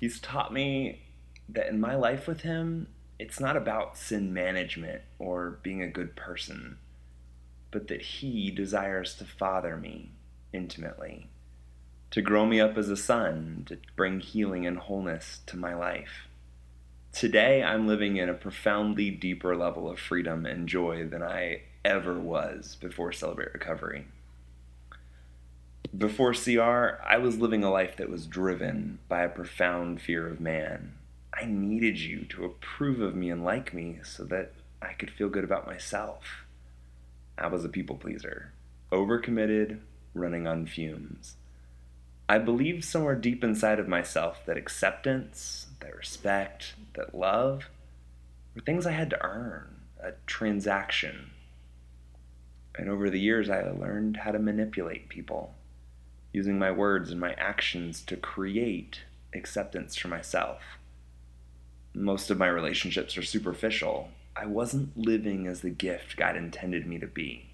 He's taught me that in my life with him, it's not about sin management or being a good person, but that he desires to father me intimately, to grow me up as a son, to bring healing and wholeness to my life. Today, I'm living in a profoundly deeper level of freedom and joy than I ever was before Celebrate Recovery. Before CR, I was living a life that was driven by a profound fear of man. I needed you to approve of me and like me so that I could feel good about myself. I was a people pleaser, overcommitted, running on fumes. I believed somewhere deep inside of myself that acceptance, that respect, that love were things I had to earn, a transaction. And over the years, I learned how to manipulate people, using my words and my actions to create acceptance for myself. Most of my relationships are superficial. I wasn't living as the gift God intended me to be.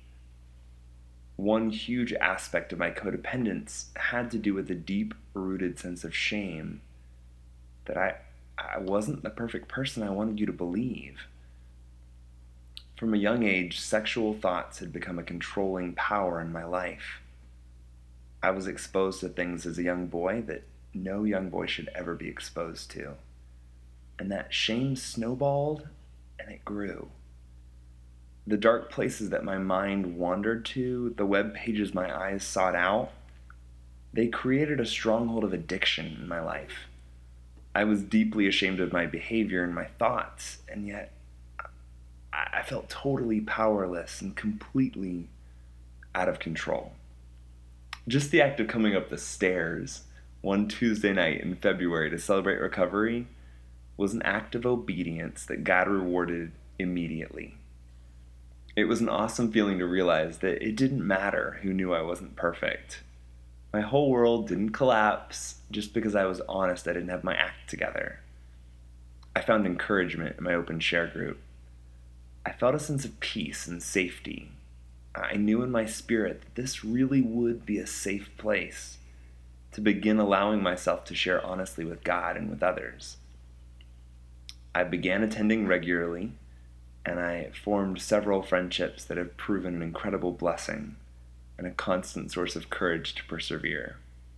One huge aspect of my codependence had to do with a deep-rooted sense of shame that I wasn't the perfect person I wanted you to believe. From a young age, sexual thoughts had become a controlling power in my life. I was exposed to things as a young boy that no young boy should ever be exposed to. And that shame snowballed and it grew. The dark places that my mind wandered to, the web pages my eyes sought out, they created a stronghold of addiction in my life. I was deeply ashamed of my behavior and my thoughts, and yet I felt totally powerless and completely out of control. Just the act of coming up the stairs one Tuesday night in February to celebrate recovery was an act of obedience that God rewarded immediately. It was an awesome feeling to realize that it didn't matter who knew I wasn't perfect. My whole world didn't collapse just because I was honest I didn't have my act together. I found encouragement in my open share group. I felt a sense of peace and safety. I knew in my spirit that this really would be a safe place to begin allowing myself to share honestly with God and with others. I began attending regularly, and I formed several friendships that have proven an incredible blessing and a constant source of courage to persevere.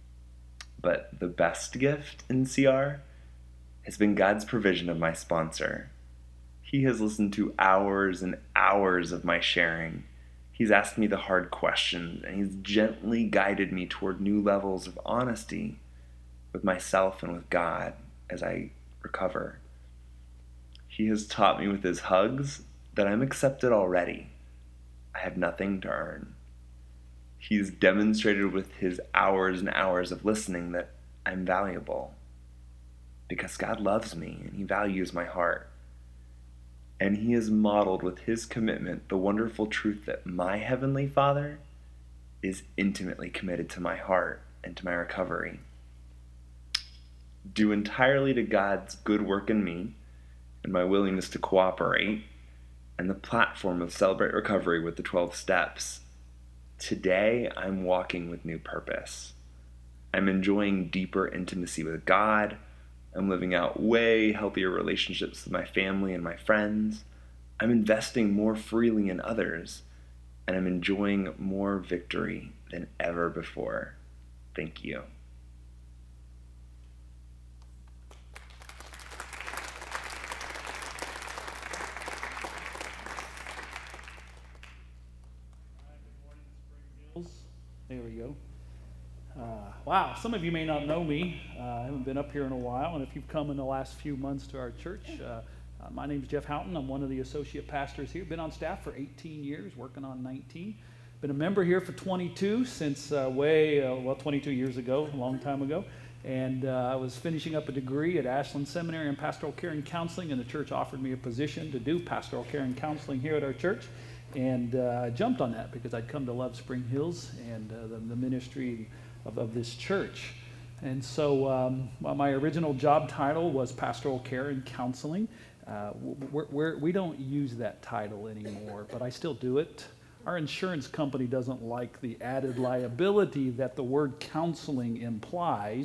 But the best gift in CR has been God's provision of my sponsor. He has listened to hours and hours of my sharing. He's asked me the hard questions, and he's gently guided me toward new levels of honesty with myself and with God as I recover. He has taught me with his hugs that I'm accepted already. I have nothing to earn. He's demonstrated with his hours and hours of listening that I'm valuable because God loves me and he values my heart. And he has modeled with his commitment the wonderful truth that my Heavenly Father is intimately committed to my heart and to my recovery. Due entirely to God's good work in me and my willingness to cooperate, and the platform of Celebrate Recovery with the 12 Steps, today I'm walking with new purpose. I'm enjoying deeper intimacy with God. I'm living out way healthier relationships with my family and my friends. I'm investing more freely in others, and I'm enjoying more victory than ever before. Thank you. There we go. Wow, some of you may not know me. I haven't been up here in a while, and if you've come in the last few months to our church, my name's Jeff Houghton. I'm one of the associate pastors here. Been on staff for 18 years, working on 19. Been a member here for 22 since 22 years ago, a long time ago. And I was finishing up a degree at Ashland Seminary in Pastoral Care and Counseling, and the church offered me a position to do pastoral care and counseling here at our church. And I jumped on that because I'd come to love Spring Hills and the ministry of this church. And so my original job title was Pastoral Care and Counseling. We don't use that title anymore, but I still do it. Our insurance company doesn't like the added liability that the word counseling implies,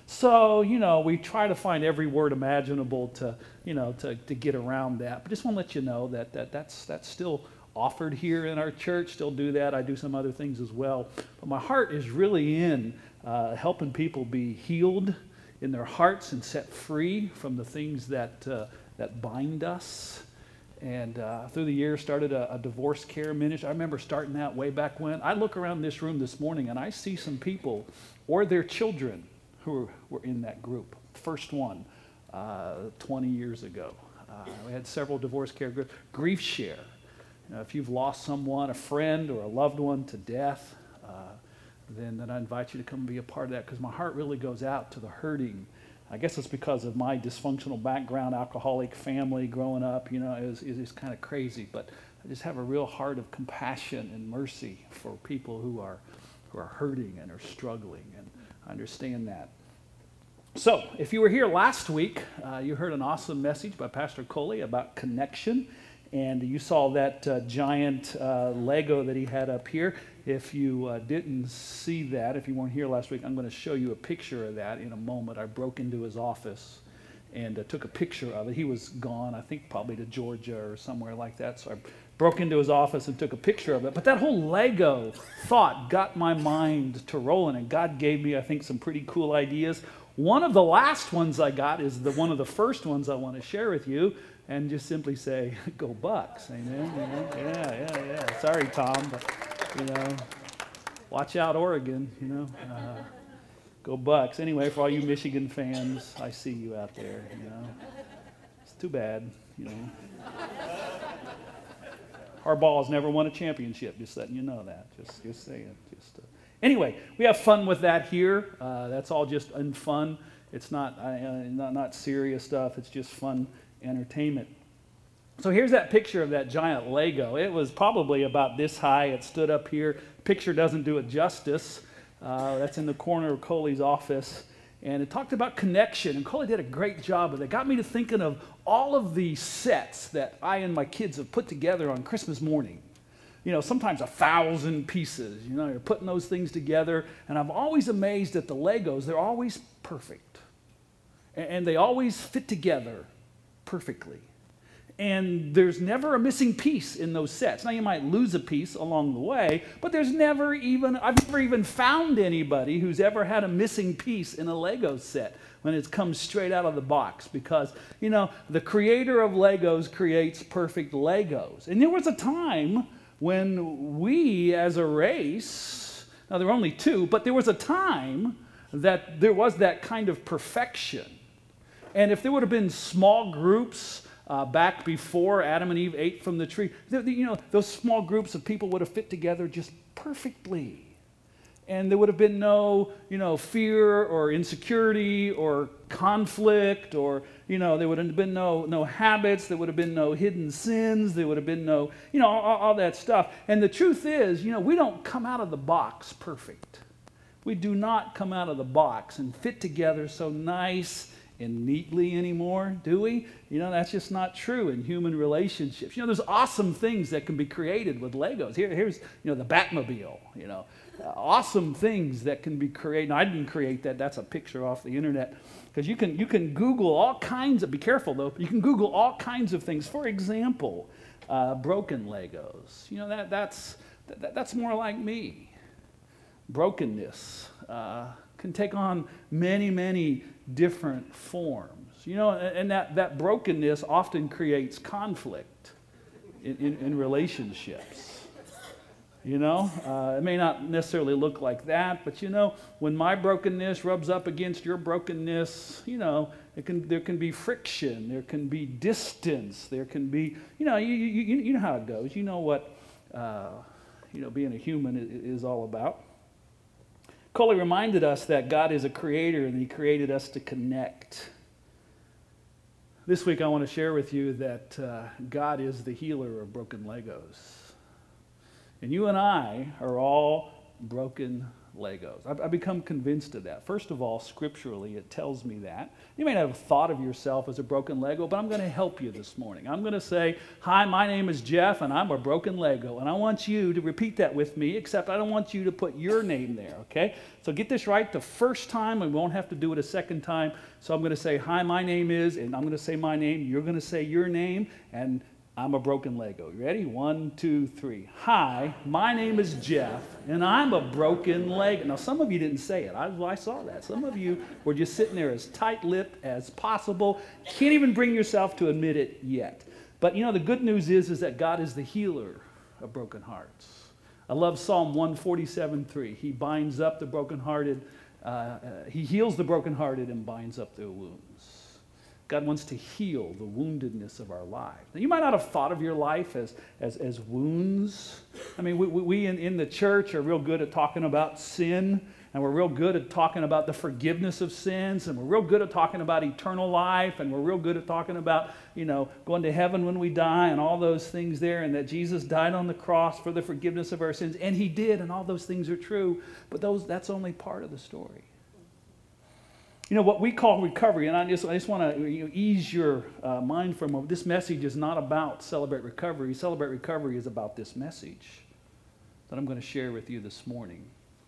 So, we try to find every word imaginable to get around that. But just want to let you know that's still offered here in our church. Still do that. I do some other things as well. But my heart is really in helping people be healed in their hearts and set free from the things that bind us. And through the years, started a divorce care ministry. I remember starting that way back when. I look around this room this morning and I see some people or their children who were in that group. First one, 20 years ago. We had several divorce care groups. Grief Share. If you've lost someone, a friend or a loved one to death, then I invite you to come be a part of that, because my heart really goes out to the hurting. I guess it's because of my dysfunctional background, alcoholic family growing up, it was kind of crazy. But I just have a real heart of compassion and mercy for people who are hurting and are struggling, and I understand that. So, if you were here last week, you heard an awesome message by Pastor Coley about connection, and you saw that giant Lego that he had up here. If you didn't see that, if you weren't here last week, I'm going to show you a picture of that in a moment. I broke into his office and took a picture of it. He was gone, I think probably to Georgia or somewhere like that, so I broke into his office and took a picture of it. But that whole Lego thought got my mind to rolling, and God gave me, I think, some pretty cool ideas. One of the last ones I got is one of the first ones I want to share with you, and just simply say, go Bucks, amen? Yeah. Sorry, Tom, but, watch out, Oregon, go Bucks. Anyway, for all you Michigan fans, I see you out there, It's too bad, Harbaugh has never won a championship, just letting you know that, just saying. Anyway, we have fun with that here. That's all just fun. It's not serious stuff. It's just fun entertainment. So here's that picture of that giant Lego. It was probably about this high. It stood up here. Picture doesn't do it justice. That's in the corner of Coley's office. And it talked about connection, and Coley did a great job with it. It got me to thinking of all of the sets that I and my kids have put together on Christmas morning. Sometimes 1,000 pieces. You're putting those things together, and I'm always amazed at the Legos. They're always perfect, and they always fit together perfectly. And there's never a missing piece in those sets. Now, you might lose a piece along the way, but I've never even found anybody who's ever had a missing piece in a Lego set when it comes straight out of the box, because, the creator of Legos creates perfect Legos. And there was a time when we as a race, now there were only two, but there was a time that there was that kind of perfection. And if there would have been small groups back before Adam and Eve ate from the tree, those small groups of people would have fit together just perfectly. And there would have been no, fear or insecurity or conflict, or, there would have been no habits, there would have been no hidden sins, there would have been no, all that stuff. And the truth is, we don't come out of the box perfect. We do not come out of the box and fit together so nice and neatly anymore, do we? That's just not true in human relationships. There's awesome things that can be created with Legos. Here's the Batmobile, awesome things that can be created. Now, I didn't create that. That's a picture off the internet. Because you can Google all kinds of, be careful though, you can Google all kinds of things. For example, broken Legos. That's more like me. Brokenness can take on many, many different forms. And that brokenness often creates conflict in relationships. It may not necessarily look like that, but when my brokenness rubs up against your brokenness, there can be friction, there can be distance, there can be, you know how it goes. You know what, being a human is all about. Coley reminded us that God is a creator and He created us to connect. This week I want to share with you that God is the healer of broken Legos. And you and I are all broken Legos. I've become convinced of that. First of all, scripturally, it tells me that. You may not have thought of yourself as a broken Lego, but I'm going to help you this morning. I'm going to say, hi, my name is Jeff, and I'm a broken Lego. And I want you to repeat that with me, except I don't want you to put your name there, okay? So get this right the first time, and we won't have to do it a second time. So I'm going to say, hi, my name is, and I'm going to say my name. You're going to say your name, and I'm a broken Lego. You ready? 1, 2, 3. Hi, my name is Jeff, and I'm a broken Lego. Now, some of you didn't say it. I saw that. Some of you were just sitting there as tight-lipped as possible. Can't even bring yourself to admit it yet. But, the good news is that God is the healer of broken hearts. I love Psalm 147:3. He binds up the brokenhearted. He heals the brokenhearted and binds up their wounds. God wants to heal the woundedness of our life. Now, you might not have thought of your life as wounds. I mean, we in the church are real good at talking about sin, and we're real good at talking about the forgiveness of sins, and we're real good at talking about eternal life, and we're real good at talking about, going to heaven when we die and all those things there, and that Jesus died on the cross for the forgiveness of our sins, and he did, and all those things are true, but that's only part of the story. What we call recovery, and I just want to ease your mind for a moment. This message is not about Celebrate Recovery. Celebrate Recovery is about this message that I'm going to share with you this morning.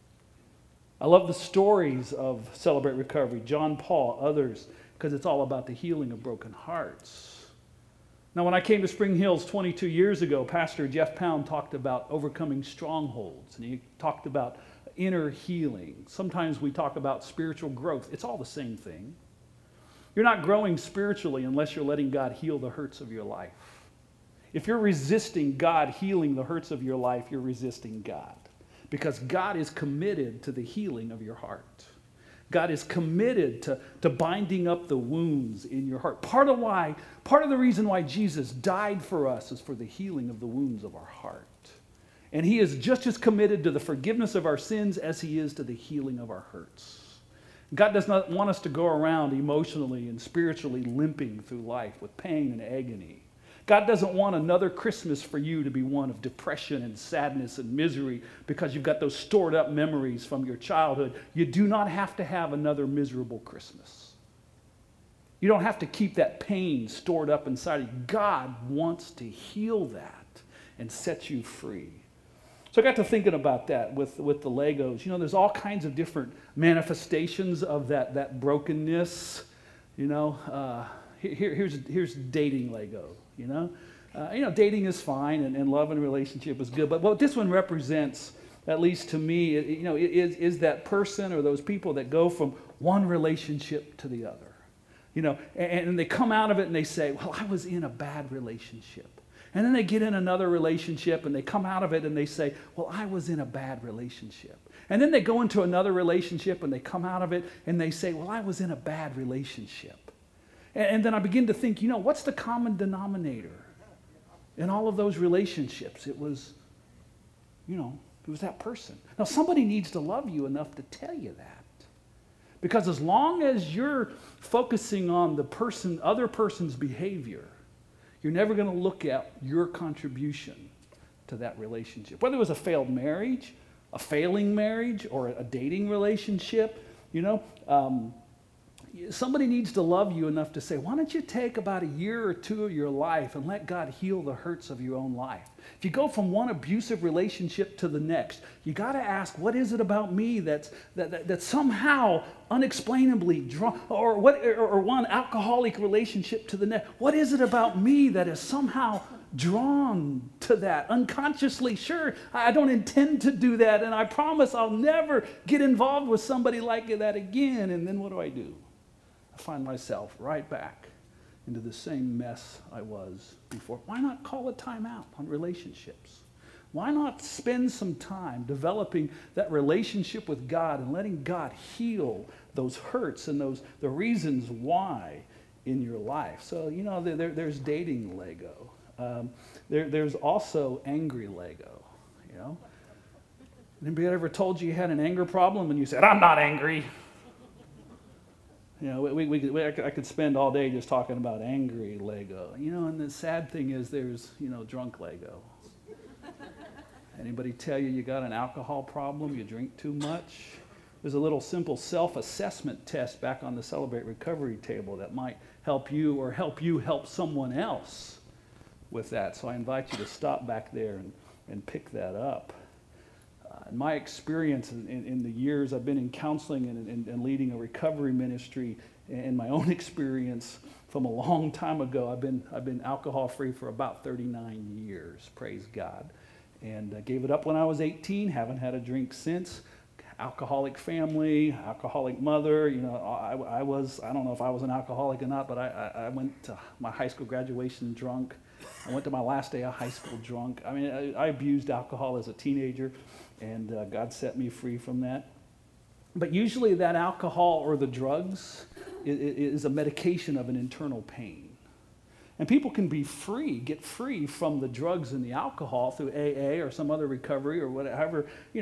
I love the stories of Celebrate Recovery, John Paul, others, because it's all about the healing of broken hearts. Now, when I came to Spring Hills 22 years ago, Pastor Jeff Pound talked about overcoming strongholds, and he talked about inner healing. Sometimes we talk about spiritual growth. It's all the same thing. You're not growing spiritually unless you're letting God heal the hurts of your life. If you're resisting God healing the hurts of your life, you're resisting God. Because God is committed to the healing of your heart. God is committed to binding up the wounds in your heart. Part of the reason why Jesus died for us is for the healing of the wounds of our heart. And he is just as committed to the forgiveness of our sins as he is to the healing of our hurts. God does not want us to go around emotionally and spiritually limping through life with pain and agony. God doesn't want another Christmas for you to be one of depression and sadness and misery because you've got those stored up memories from your childhood. You do not have to have another miserable Christmas. You don't have to keep that pain stored up inside of you. God wants to heal that and set you free. So I got to thinking about that with the Legos. There's all kinds of different manifestations of that brokenness. Here's dating Lego. Dating is fine and love and relationship is good. But what this one represents, at least to me, is that person or those people that go from one relationship to the other. And they come out of it and they say, well, I was in a bad relationship. And then they get in another relationship and they come out of it and they say, well, I was in a bad relationship. And then they go into another relationship and they come out of it and they say, well, I was in a bad relationship. And then I begin to think, what's the common denominator in all of those relationships? It was that person. Now, somebody needs to love you enough to tell you that. Because as long as you're focusing on the other person's behavior, you're never going to look at your contribution to that relationship. Whether it was a failed marriage, a failing marriage, or a dating relationship, somebody needs to love you enough to say, why don't you take about a year or two of your life and let God heal the hurts of your own life? If you go from one abusive relationship to the next, you got to ask, what is it about me that's somehow unexplainably drawn, or one alcoholic relationship to the next? What is it about me that is somehow drawn to that unconsciously? Sure, I don't intend to do that, and I promise I'll never get involved with somebody like that again. And then what do? I find myself right back into the same mess I was before. Why not call a timeout on relationships? Why not spend some time developing that relationship with God and letting God heal those hurts and the reasons why in your life? So, there's dating Lego. There's also angry Lego, Anybody ever told you had an anger problem and you said, I'm not angry? I could spend all day just talking about angry Lego. And the sad thing is there's, drunk Lego. Anybody tell you got an alcohol problem, you drink too much? There's a little simple self-assessment test back on the Celebrate Recovery table that might help you or help you help someone else with that. So I invite you to stop back there and pick that up. In my experience in the years I've been in counseling and leading a recovery ministry, and my own experience from a long time ago, I've been alcohol-free for about 39 years, praise God. And I gave it up when I was 18, haven't had a drink since. Alcoholic family, alcoholic mother. You know, I don't know if I was an alcoholic or not, but I went to my high school graduation drunk. I went to my last day of high school drunk. I mean, I abused alcohol as a teenager, and God set me free from that. But usually that alcohol or the drugs is a medication of an internal pain. And people can be free, get free from the drugs and the alcohol through AA or some other recovery or whatever,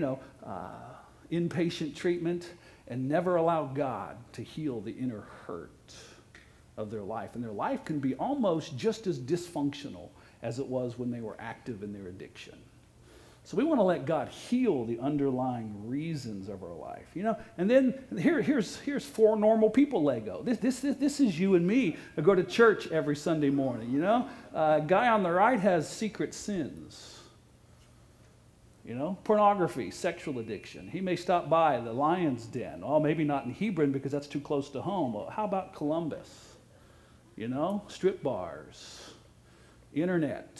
inpatient treatment, and never allow God to heal the inner hurt of their life. And their life can be almost just as dysfunctional as it was when they were active in their addiction. So we want to let God heal the underlying reasons of our life, And then here's four normal people Lego. This is you and me. I go to church every Sunday morning, Guy on the right has secret sins. Pornography, sexual addiction. He may stop by the Lion's Den. Oh, maybe not in Hebron because that's too close to home. Well, how about Columbus? Strip bars, internet.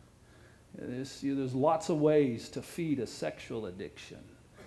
There's lots of ways to feed a sexual addiction.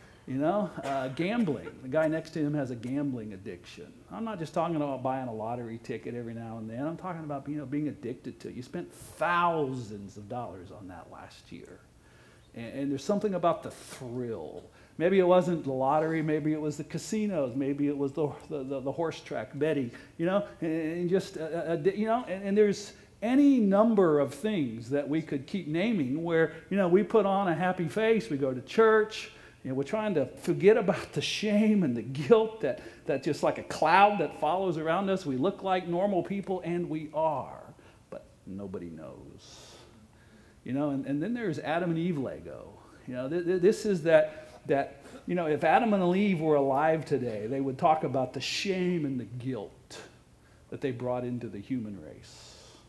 Gambling. The guy next to him has a gambling addiction. I'm not just talking about buying a lottery ticket every now and then. I'm talking about being addicted to it. You spent thousands of dollars on that last year. And there's something about the thrill. Maybe it wasn't the lottery, maybe it was the casinos, maybe it was the horse track betting, and there's any number of things that we could keep naming where, we put on a happy face, we go to church, we're trying to forget about the shame and the guilt that just like a cloud that follows around us. We look like normal people, and we are, but nobody knows. And then there's Adam and Eve Lego. This is that if Adam and Eve were alive today, they would talk about the shame and the guilt that they brought into the human race.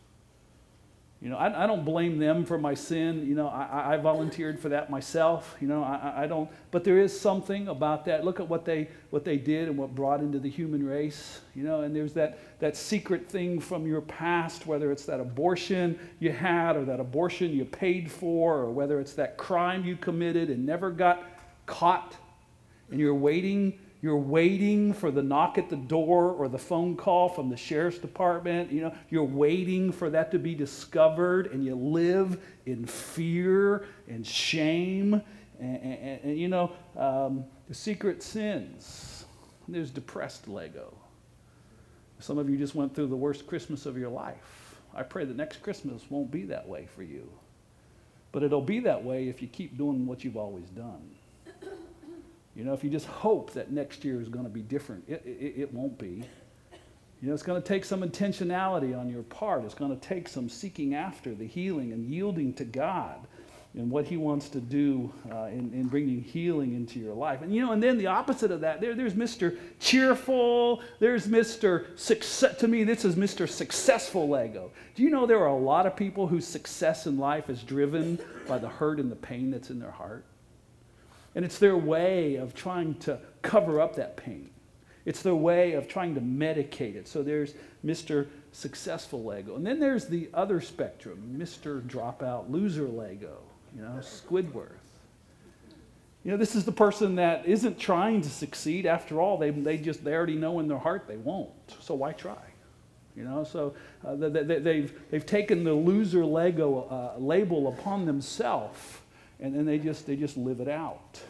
I don't blame them for my sin. I volunteered for that myself. I don't. But there is something about that. Look at what they did and what brought into the human race. And there's that secret thing from your past, whether it's that abortion you had or that abortion you paid for, or whether it's that crime you committed and never got caught, and you're waiting for the knock at the door or the phone call from the sheriff's department. You're waiting for that to be discovered, and you live in fear and shame and the secret sins. There's depressed Lego. Some of you just went through the worst Christmas of your life. I pray that next Christmas won't be that way for you. But it'll be that way if you keep doing what you've always done. If you just hope that next year is going to be different, it won't be. It's going to take some intentionality on your part. It's going to take some seeking after the healing and yielding to God and what He wants to do in bringing healing into your life. And then the opposite of that, there's Mr. Cheerful. There's Mr. Success. To me, this is Mr. Successful Lego. Do you know there are a lot of people whose success in life is driven by the hurt and the pain that's in their heart? And it's their way of trying to cover up that pain. It's their way of trying to medicate it. So there's Mr. Successful Lego. And then there's the other spectrum, Mr. Dropout Loser Lego, Squidward. This is the person that isn't trying to succeed. After all, they already know in their heart they won't. So why try? So they've taken the loser Lego label upon themselves. And then they just live it out.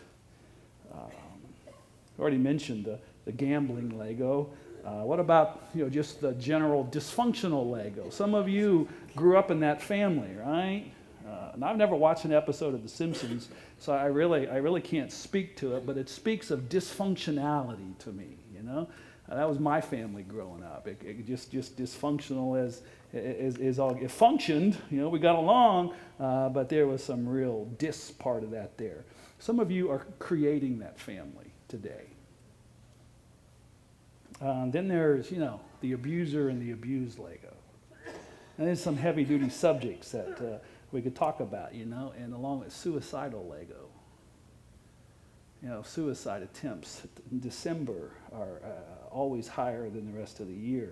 I already mentioned the gambling Lego. What about just the general dysfunctional Lego? Some of you grew up in that family, right? And I've never watched an episode of The Simpsons, so I really can't speak to it. But it speaks of dysfunctionality to me. That was my family growing up. It just dysfunctional as all it functioned. We got along, but there was some real part of that there. Some of you are creating that family today. Then there's, the abuser and the abused Lego. And there's some heavy-duty subjects that we could talk about, and along with suicidal Lego. Suicide attempts in December are always higher than the rest of the year.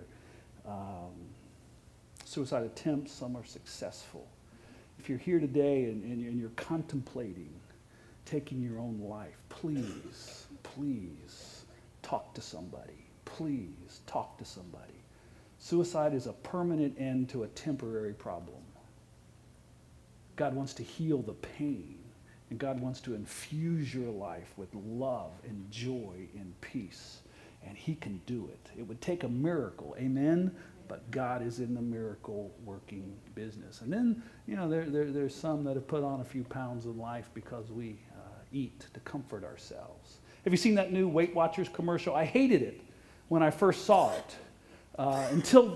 Suicide attempts, some are successful. If you're here today and you're contemplating taking your own life, please talk to somebody. Please talk to somebody. Suicide is a permanent end to a temporary problem. God wants to heal the pain, and God wants to infuse your life with love and joy and peace, and he can do it. It would take a miracle, amen? But God is in the miracle working business. And then, there's some that have put on a few pounds in life because we eat to comfort ourselves. Have you seen that new Weight Watchers commercial? I hated it when I first saw it until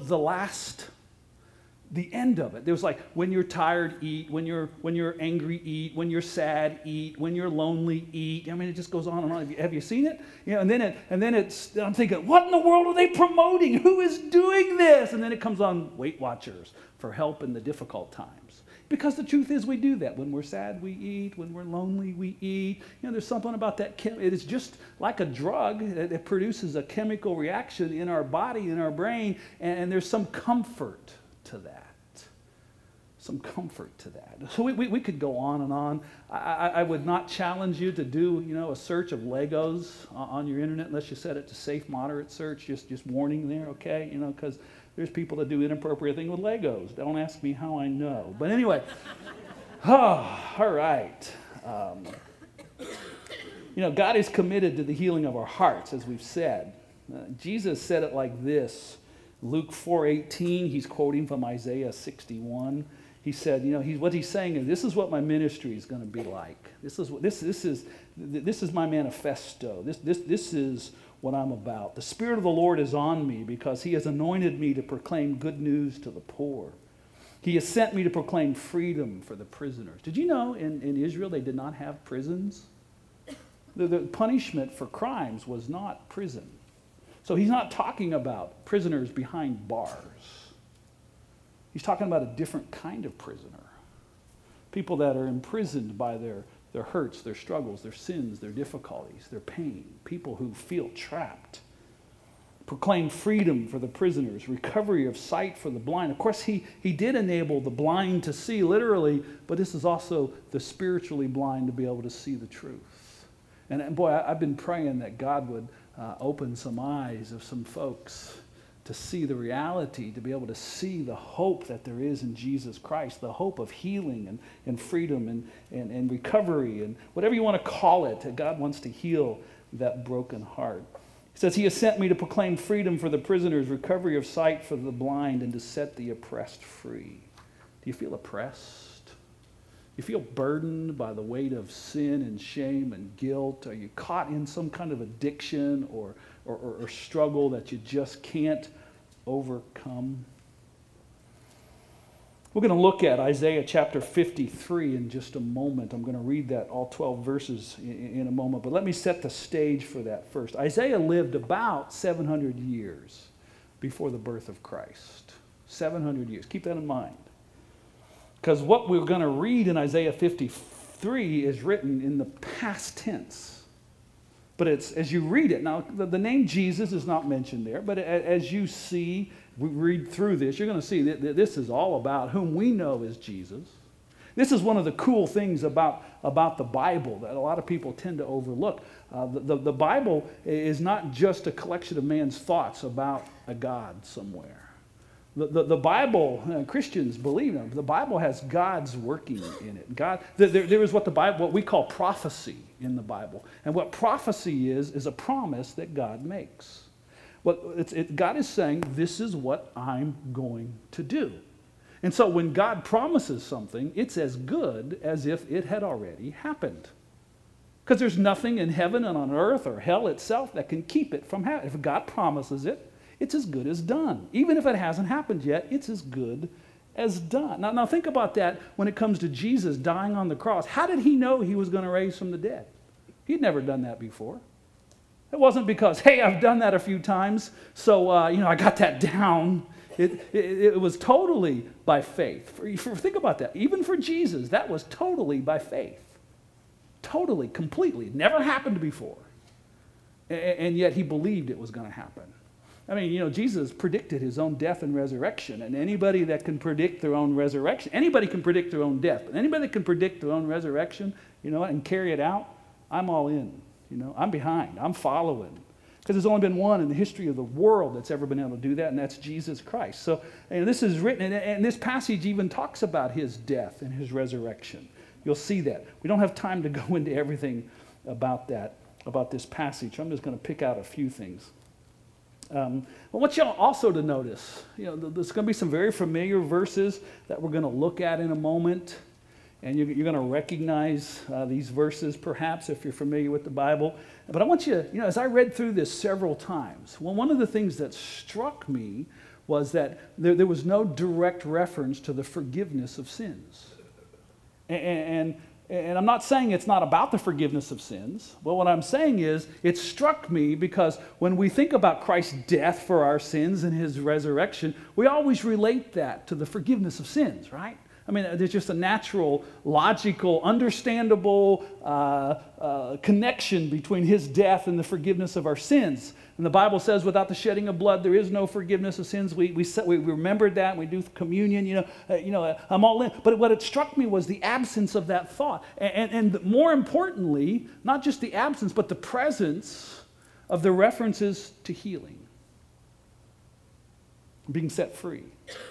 the end of it. There was like, when you're tired, eat. When you're angry, eat. When you're sad, eat. When you're lonely, eat. It just goes on and on. Have you seen it? And then I'm thinking, what in the world are they promoting? Who is doing this? And then it comes on Weight Watchers for help in the difficult times. Because the truth is, we do that. When we're sad, we eat. When we're lonely, we eat. There's something about that. It is just like a drug. It produces a chemical reaction in our body, in our brain, and there's some comfort to that. Some comfort to that. So we could go on and on. I would not challenge you to do, a search of Legos on your internet unless you set it to safe, moderate search. Just warning there, okay? Because there's people that do inappropriate things with Legos. Don't ask me how I know. But anyway, all right. God is committed to the healing of our hearts, as we've said. Jesus said it like this. Luke 4:18, he's quoting from Isaiah 61. He said, what he's saying is, this is what my ministry is going to be like. This is my manifesto. This is what I'm about. The Spirit of the Lord is on me because he has anointed me to proclaim good news to the poor. He has sent me to proclaim freedom for the prisoners. Did you know in Israel they did not have prisons? The punishment for crimes was not prison. So he's not talking about prisoners behind bars. He's talking about a different kind of prisoner. People that are imprisoned by their hurts, their struggles, their sins, their difficulties, their pain. People who feel trapped. Proclaim freedom for the prisoners, recovery of sight for the blind. Of course, he did enable the blind to see, literally, but this is also the spiritually blind to be able to see the truth. And boy, I've been praying that God would open some eyes of some folks to see the reality, to be able to see the hope that there is in Jesus Christ, the hope of healing and freedom and recovery and whatever you want to call it. God wants to heal that broken heart. He says, he has sent me to proclaim freedom for the prisoners, recovery of sight for the blind, and to set the oppressed free. Do you feel oppressed? You feel burdened by the weight of sin and shame and guilt? Are you caught in some kind of addiction or struggle that you just can't overcome? We're going to look at Isaiah chapter 53 in just a moment. I'm going to read that, all 12 verses, in a moment. But let me set the stage for that first. Isaiah lived about 700 years before the birth of Christ. 700 years. Keep that in mind. Because what we're going to read in Isaiah 53 is written in the past tense. But it's as you read it, now the name Jesus is not mentioned there, but as you see, we read through this, you're going to see that this is all about whom we know as Jesus. This is one of the cool things about the Bible that a lot of people tend to overlook. The Bible is not just a collection of man's thoughts about a God somewhere. The Bible, Christians believe in, the Bible has God's working in it. There is what we call prophecy in the Bible. And what prophecy is a promise that God makes. God is saying, this is what I'm going to do. And so when God promises something, it's as good as if it had already happened. Because there's nothing in heaven and on earth or hell itself that can keep it from happening. If God promises it, it's as good as done. Even if it hasn't happened yet, it's as good as done. Now think about that when it comes to Jesus dying on the cross. How did he know he was going to raise from the dead? He'd never done that before. It wasn't because, hey, I've done that a few times, so I got that down. It was totally by faith. Think about that. Even for Jesus, that was totally by faith. Totally, completely. Never happened before. And yet he believed it was going to happen. I mean, Jesus predicted his own death and resurrection, and anybody that can predict their own resurrection, anybody can predict their own death, but anybody that can predict their own resurrection, and carry it out, I'm all in. I'm behind. I'm following. Because there's only been one in the history of the world that's ever been able to do that, and that's Jesus Christ. So this is written, and this passage even talks about his death and his resurrection. You'll see that. We don't have time to go into everything about this passage. I'm just going to pick out a few things. I want you also to notice, there's going to be some very familiar verses that we're going to look at in a moment. And you're going to recognize these verses, perhaps, if you're familiar with the Bible. But I want you, as I read through this several times, one of the things that struck me was that there was no direct reference to the forgiveness of sins. And I'm not saying it's not about the forgiveness of sins. But what I'm saying is, it struck me because when we think about Christ's death for our sins and his resurrection, we always relate that to the forgiveness of sins, right? I mean, there's just a natural, logical, understandable connection between his death and the forgiveness of our sins. And the Bible says, without the shedding of blood, there is no forgiveness of sins. We remembered that. We do communion. I'm all in. But what it struck me was the absence of that thought, and more importantly, not just the absence, but the presence of the references to healing, being set free.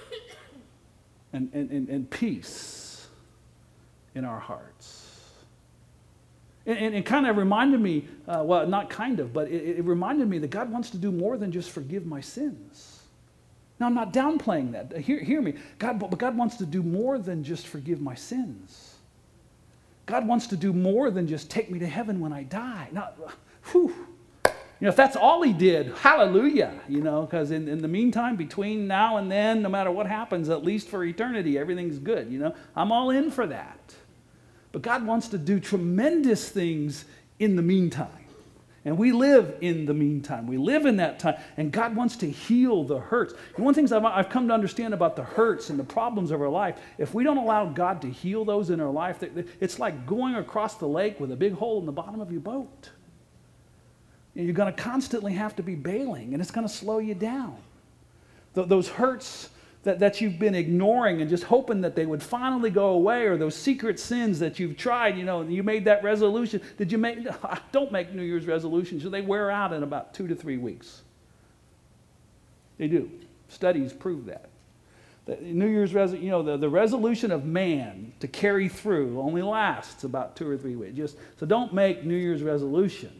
And peace in our hearts. And it kind of reminded me, not kind of, but it reminded me that God wants to do more than just forgive my sins. Now, I'm not downplaying that. Hear me. But God wants to do more than just forgive my sins. God wants to do more than just take me to heaven when I die. Now, if that's all he did, hallelujah, because in the meantime, between now and then, no matter what happens, at least for eternity, everything's good, I'm all in for that. But God wants to do tremendous things in the meantime. And we live in the meantime. We live in that time. And God wants to heal the hurts. And one of the things I've come to understand about the hurts and the problems of our life, if we don't allow God to heal those in our life, it's like going across the lake with a big hole in the bottom of your boat. You're going to constantly have to be bailing, and it's going to slow you down. Those hurts that you've been ignoring and just hoping that they would finally go away, or those secret sins that you've tried, you made that resolution. Don't make New Year's resolutions. They wear out in about 2 to 3 weeks. They do. Studies prove that. The New Year's the resolution of man to carry through only lasts about 2 or 3 weeks. So don't make New Year's resolutions.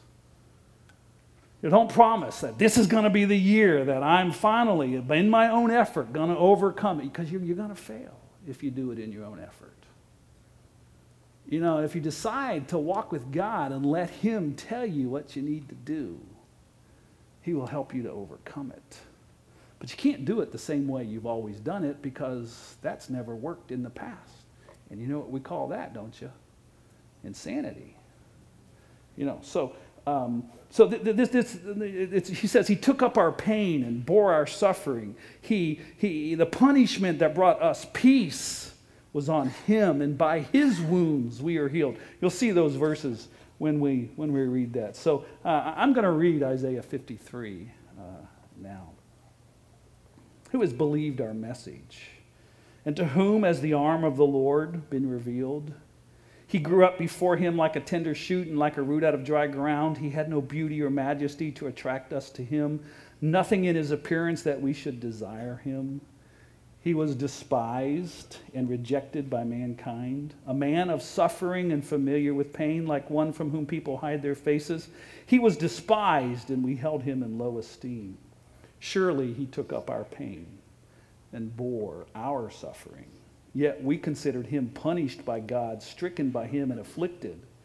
Don't promise that this is going to be the year that I'm finally, in my own effort, going to overcome it, because you're going to fail if you do it in your own effort. If you decide to walk with God and let him tell you what you need to do, he will help you to overcome it. But you can't do it the same way you've always done it, because that's never worked in the past. And you know what we call that, don't you? Insanity. He says he took up our pain and bore our suffering. The punishment that brought us peace was on him, and by his wounds we are healed. You'll see those verses when we read that. So I'm going to read Isaiah 53 now. Who has believed our message, and to whom has the arm of the Lord been revealed? He grew up before him like a tender shoot and like a root out of dry ground. He had no beauty or majesty to attract us to him, nothing in his appearance that we should desire him. He was despised and rejected by mankind, a man of suffering and familiar with pain, like one from whom people hide their faces. He was despised, and we held him in low esteem. Surely he took up our pain and bore our suffering. Yet we considered him punished by God, stricken by him, and afflicted.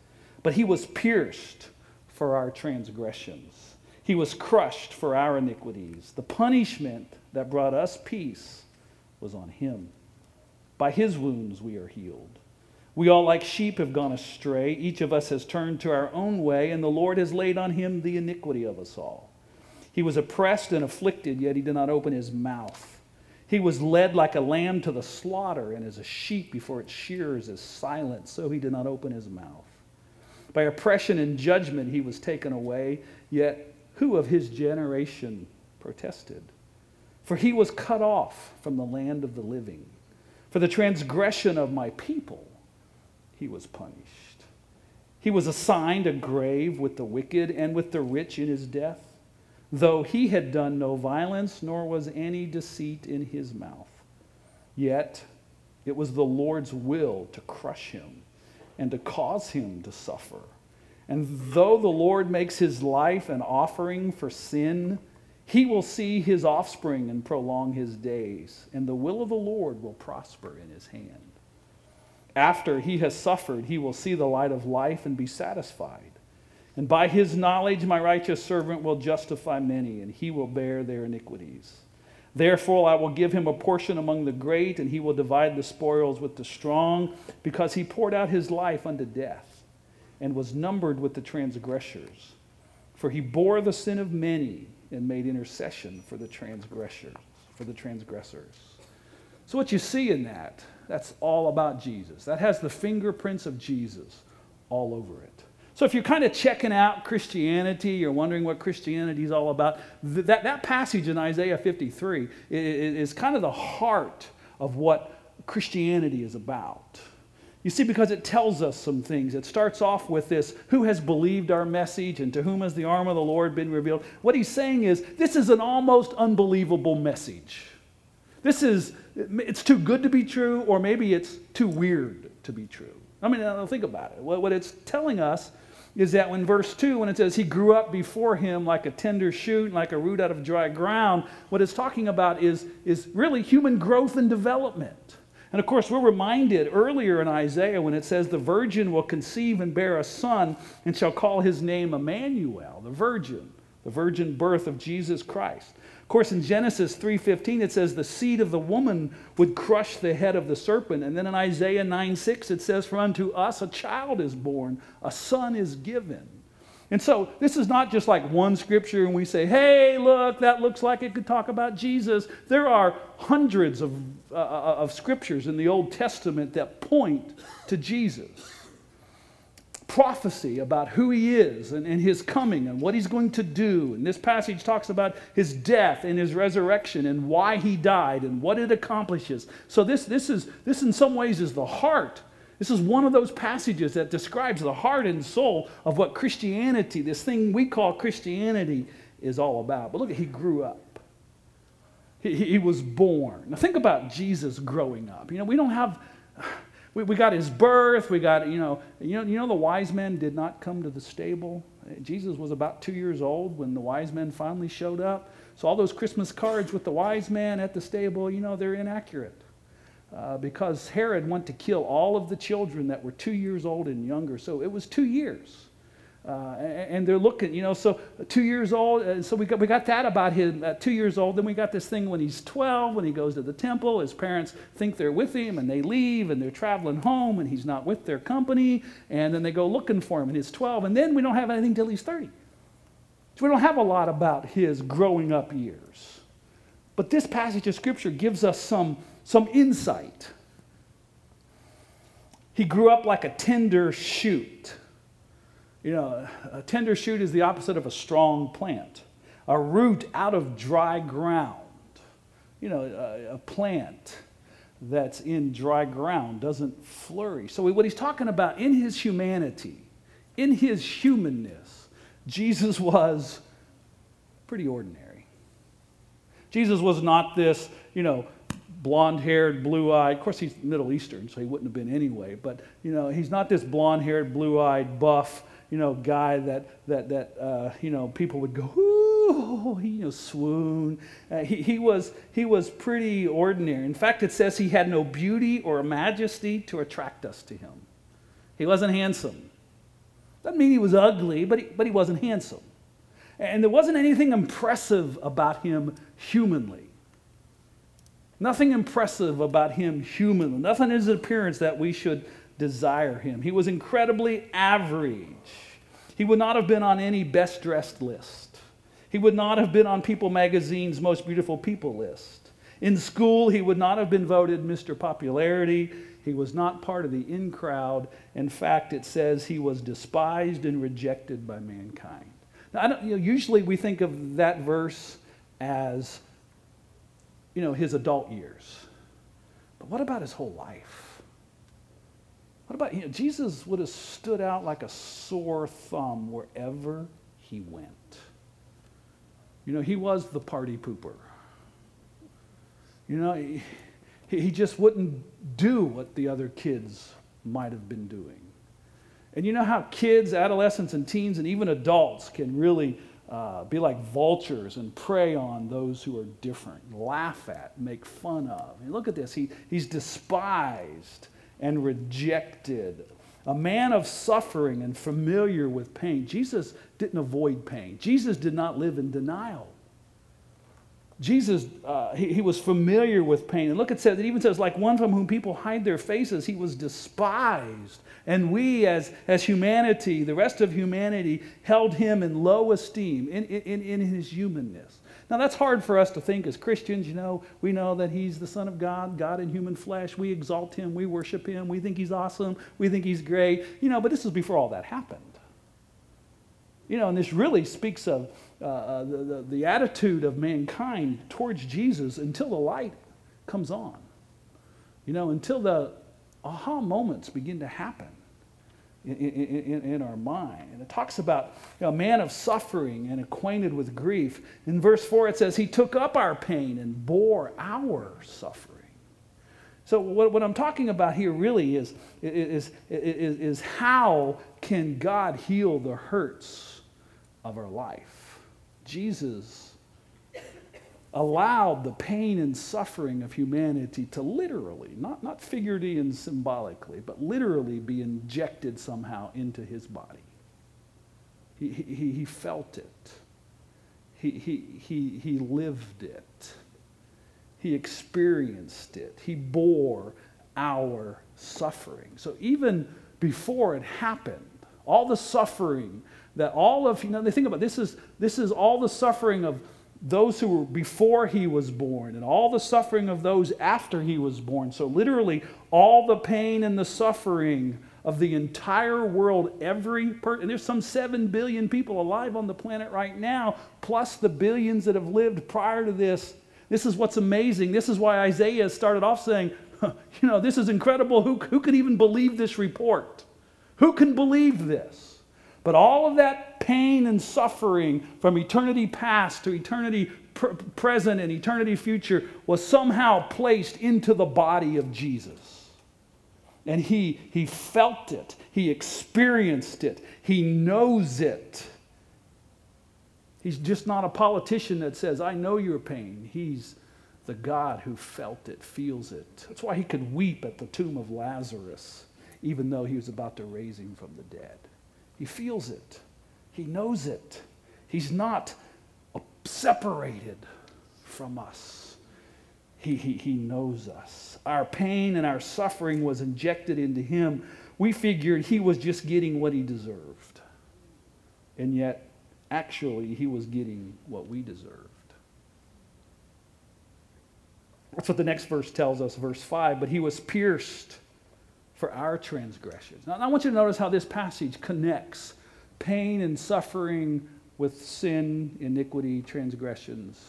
But he was pierced for our transgressions. He was crushed for our iniquities. The punishment that brought us peace was on him. By his wounds we are healed. We all like sheep have gone astray. Each of us has turned to our own way, and the Lord has laid on him the iniquity of us all. He was oppressed and afflicted, yet he did not open his mouth. He was led like a lamb to the slaughter, and as a sheep before its shearers is silent, so he did not open his mouth. By oppression and judgment he was taken away, yet who of his generation protested? For he was cut off from the land of the living. For the transgression of my people he was punished. He was assigned a grave with the wicked and with the rich in his death, though he had done no violence, nor was any deceit in his mouth. Yet it was the Lord's will to crush him and to cause him to suffer. And though the Lord makes his life an offering for sin, he will see his offspring and prolong his days, and the will of the Lord will prosper in his hand. After he has suffered, he will see the light of life and be satisfied. And by his knowledge, my righteous servant will justify many, and he will bear their iniquities. Therefore, I will give him a portion among the great, and he will divide the spoils with the strong, because he poured out his life unto death, and was numbered with the transgressors. For he bore the sin of many, and made intercession for the transgressors. So what you see in that's all about Jesus. That has the fingerprints of Jesus all over it. So if you're kind of checking out Christianity, you're wondering what Christianity is all about, that passage in Isaiah 53 is kind of the heart of what Christianity is about. You see, because it tells us some things. It starts off with this, who has believed our message and to whom has the arm of the Lord been revealed? What he's saying is, this is an almost unbelievable message. It's too good to be true, or maybe it's too weird to be true. I mean, think about it. What it's telling us is that when verse 2, when it says he grew up before him like a tender shoot, like a root out of dry ground, what it's talking about is really human growth and development. And of course, we're reminded earlier in Isaiah when it says the virgin will conceive and bear a son and shall call his name Emmanuel, the virgin birth of Jesus Christ. Of course, in Genesis 3:15, it says the seed of the woman would crush the head of the serpent. And then in Isaiah 9:6, it says, for unto us a child is born, a son is given. And so this is not just like one scripture and we say, hey, look, that looks like it could talk about Jesus. There are hundreds of scriptures in the Old Testament that point to Jesus. Prophecy about who he is and his coming and what he's going to do. And this passage talks about his death and his resurrection and why he died and what it accomplishes. So this in some ways is the heart. This is one of those passages that describes the heart and soul of what Christianity, this thing we call Christianity, is all about. But look, he grew up. He was born. Now think about Jesus growing up. We don't have... We got his birth. We got, the wise men did not come to the stable. Jesus was about 2 years old when the wise men finally showed up. So all those Christmas cards with the wise man at the stable, they're inaccurate. Because Herod wanted to kill all of the children that were 2 years old and younger. So it was 2 years. And they're looking, so 2 years old. So we got that about him at 2 years old. Then we got this thing when he's 12, when he goes to the temple. His parents think they're with him, and they leave, and they're traveling home, and he's not with their company. And then they go looking for him, and he's 12. And then we don't have anything till he's 30. So we don't have a lot about his growing up years. But this passage of Scripture gives us some insight. He grew up like a tender shoot. A tender shoot is the opposite of a strong plant. A root out of dry ground. A plant that's in dry ground doesn't flourish. So what he's talking about in his humanity, in his humanness, Jesus was pretty ordinary. Jesus was not this, blonde-haired, blue-eyed. Of course, he's Middle Eastern, so he wouldn't have been anyway. But, he's not this blonde-haired, blue-eyed, buff, guy that people would go, ooh, swoon. He was pretty ordinary. In fact, it says he had no beauty or majesty to attract us to him. He wasn't handsome. Doesn't mean he was ugly, but he wasn't handsome. And there wasn't anything impressive about him humanly. Nothing impressive about him humanly. Nothing in his appearance that we should desire him. He was incredibly average. He would not have been on any best dressed list. He would not have been on People magazine's most beautiful people list. In school, he would not have been voted Mr. Popularity. He was not part of the in crowd. In fact, it says he was despised and rejected by mankind. Now, usually we think of that verse as, his adult years. But what about his whole life? What about, Jesus would have stood out like a sore thumb wherever he went. He was the party pooper. He just wouldn't do what the other kids might have been doing. And you know how kids, adolescents, and teens, and even adults can really be like vultures and prey on those who are different, laugh at, make fun of. And look at this. He's despised and rejected. A man of suffering and familiar with pain. Jesus didn't avoid pain. Jesus did not live in denial. Jesus, he was familiar with pain. And look, it even says, like one from whom people hide their faces, he was despised. And we as humanity, the rest of humanity, held him in low esteem in his humanness. Now that's hard for us to think as Christians. We know that he's the Son of God, God in human flesh. We exalt him, we worship him, we think he's awesome, we think he's great. But this is before all that happened. And this really speaks of the attitude of mankind towards Jesus until the light comes on. Until the aha moments begin to happen in our mind. And it talks about a man of suffering and acquainted with grief. In verse 4 it says, he took up our pain and bore our suffering. So what I'm talking about here really is how can God heal the hurts of our life? Jesus allowed the pain and suffering of humanity to literally, not figuratively and symbolically, but literally be injected somehow into his body. He felt it. He lived it. He experienced it. He bore our suffering. So even before it happened, all the suffering that all of, they think about this is all the suffering of those who were before he was born and all the suffering of those after he was born. So literally all the pain and the suffering of the entire world, and there's some 7 billion people alive on the planet right now, plus the billions that have lived prior to this. This is what's amazing. This is why Isaiah started off saying, this is incredible. Who could even believe this report? Who can believe this? But all of that pain and suffering from eternity past to eternity present and eternity future was somehow placed into the body of Jesus. And he felt it. He experienced it. He knows it. He's just not a politician that says, I know your pain. He's the God who felt it, feels it. That's why he could weep at the tomb of Lazarus, even though he was about to raise him from the dead. He feels it. He knows it. He's not separated from us. He knows us. Our pain and our suffering was injected into him. We figured he was just getting what he deserved. And yet, actually, he was getting what we deserved. That's what the next verse tells us, verse 5. But he was pierced for our transgressions. Now, I want you to notice how this passage connects pain and suffering with sin, iniquity, transgressions.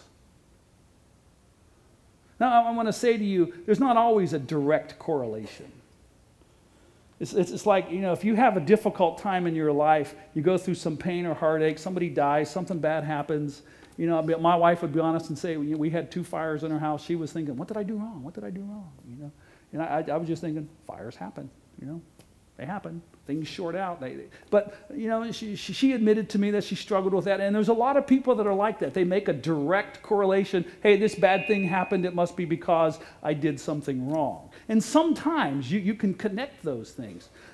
Now, I want to say to you, there's not always a direct correlation. It's like, if you have a difficult time in your life, you go through some pain or heartache, somebody dies, something bad happens. My wife would be honest and say, we had 2 fires in our house. She was thinking, what did I do wrong? What did I do wrong? And I was just thinking, fires happen, They happen. Things short out. But she admitted to me that she struggled with that. And there's a lot of people that are like that. They make a direct correlation. Hey, this bad thing happened. It must be because I did something wrong. And sometimes you can connect those things.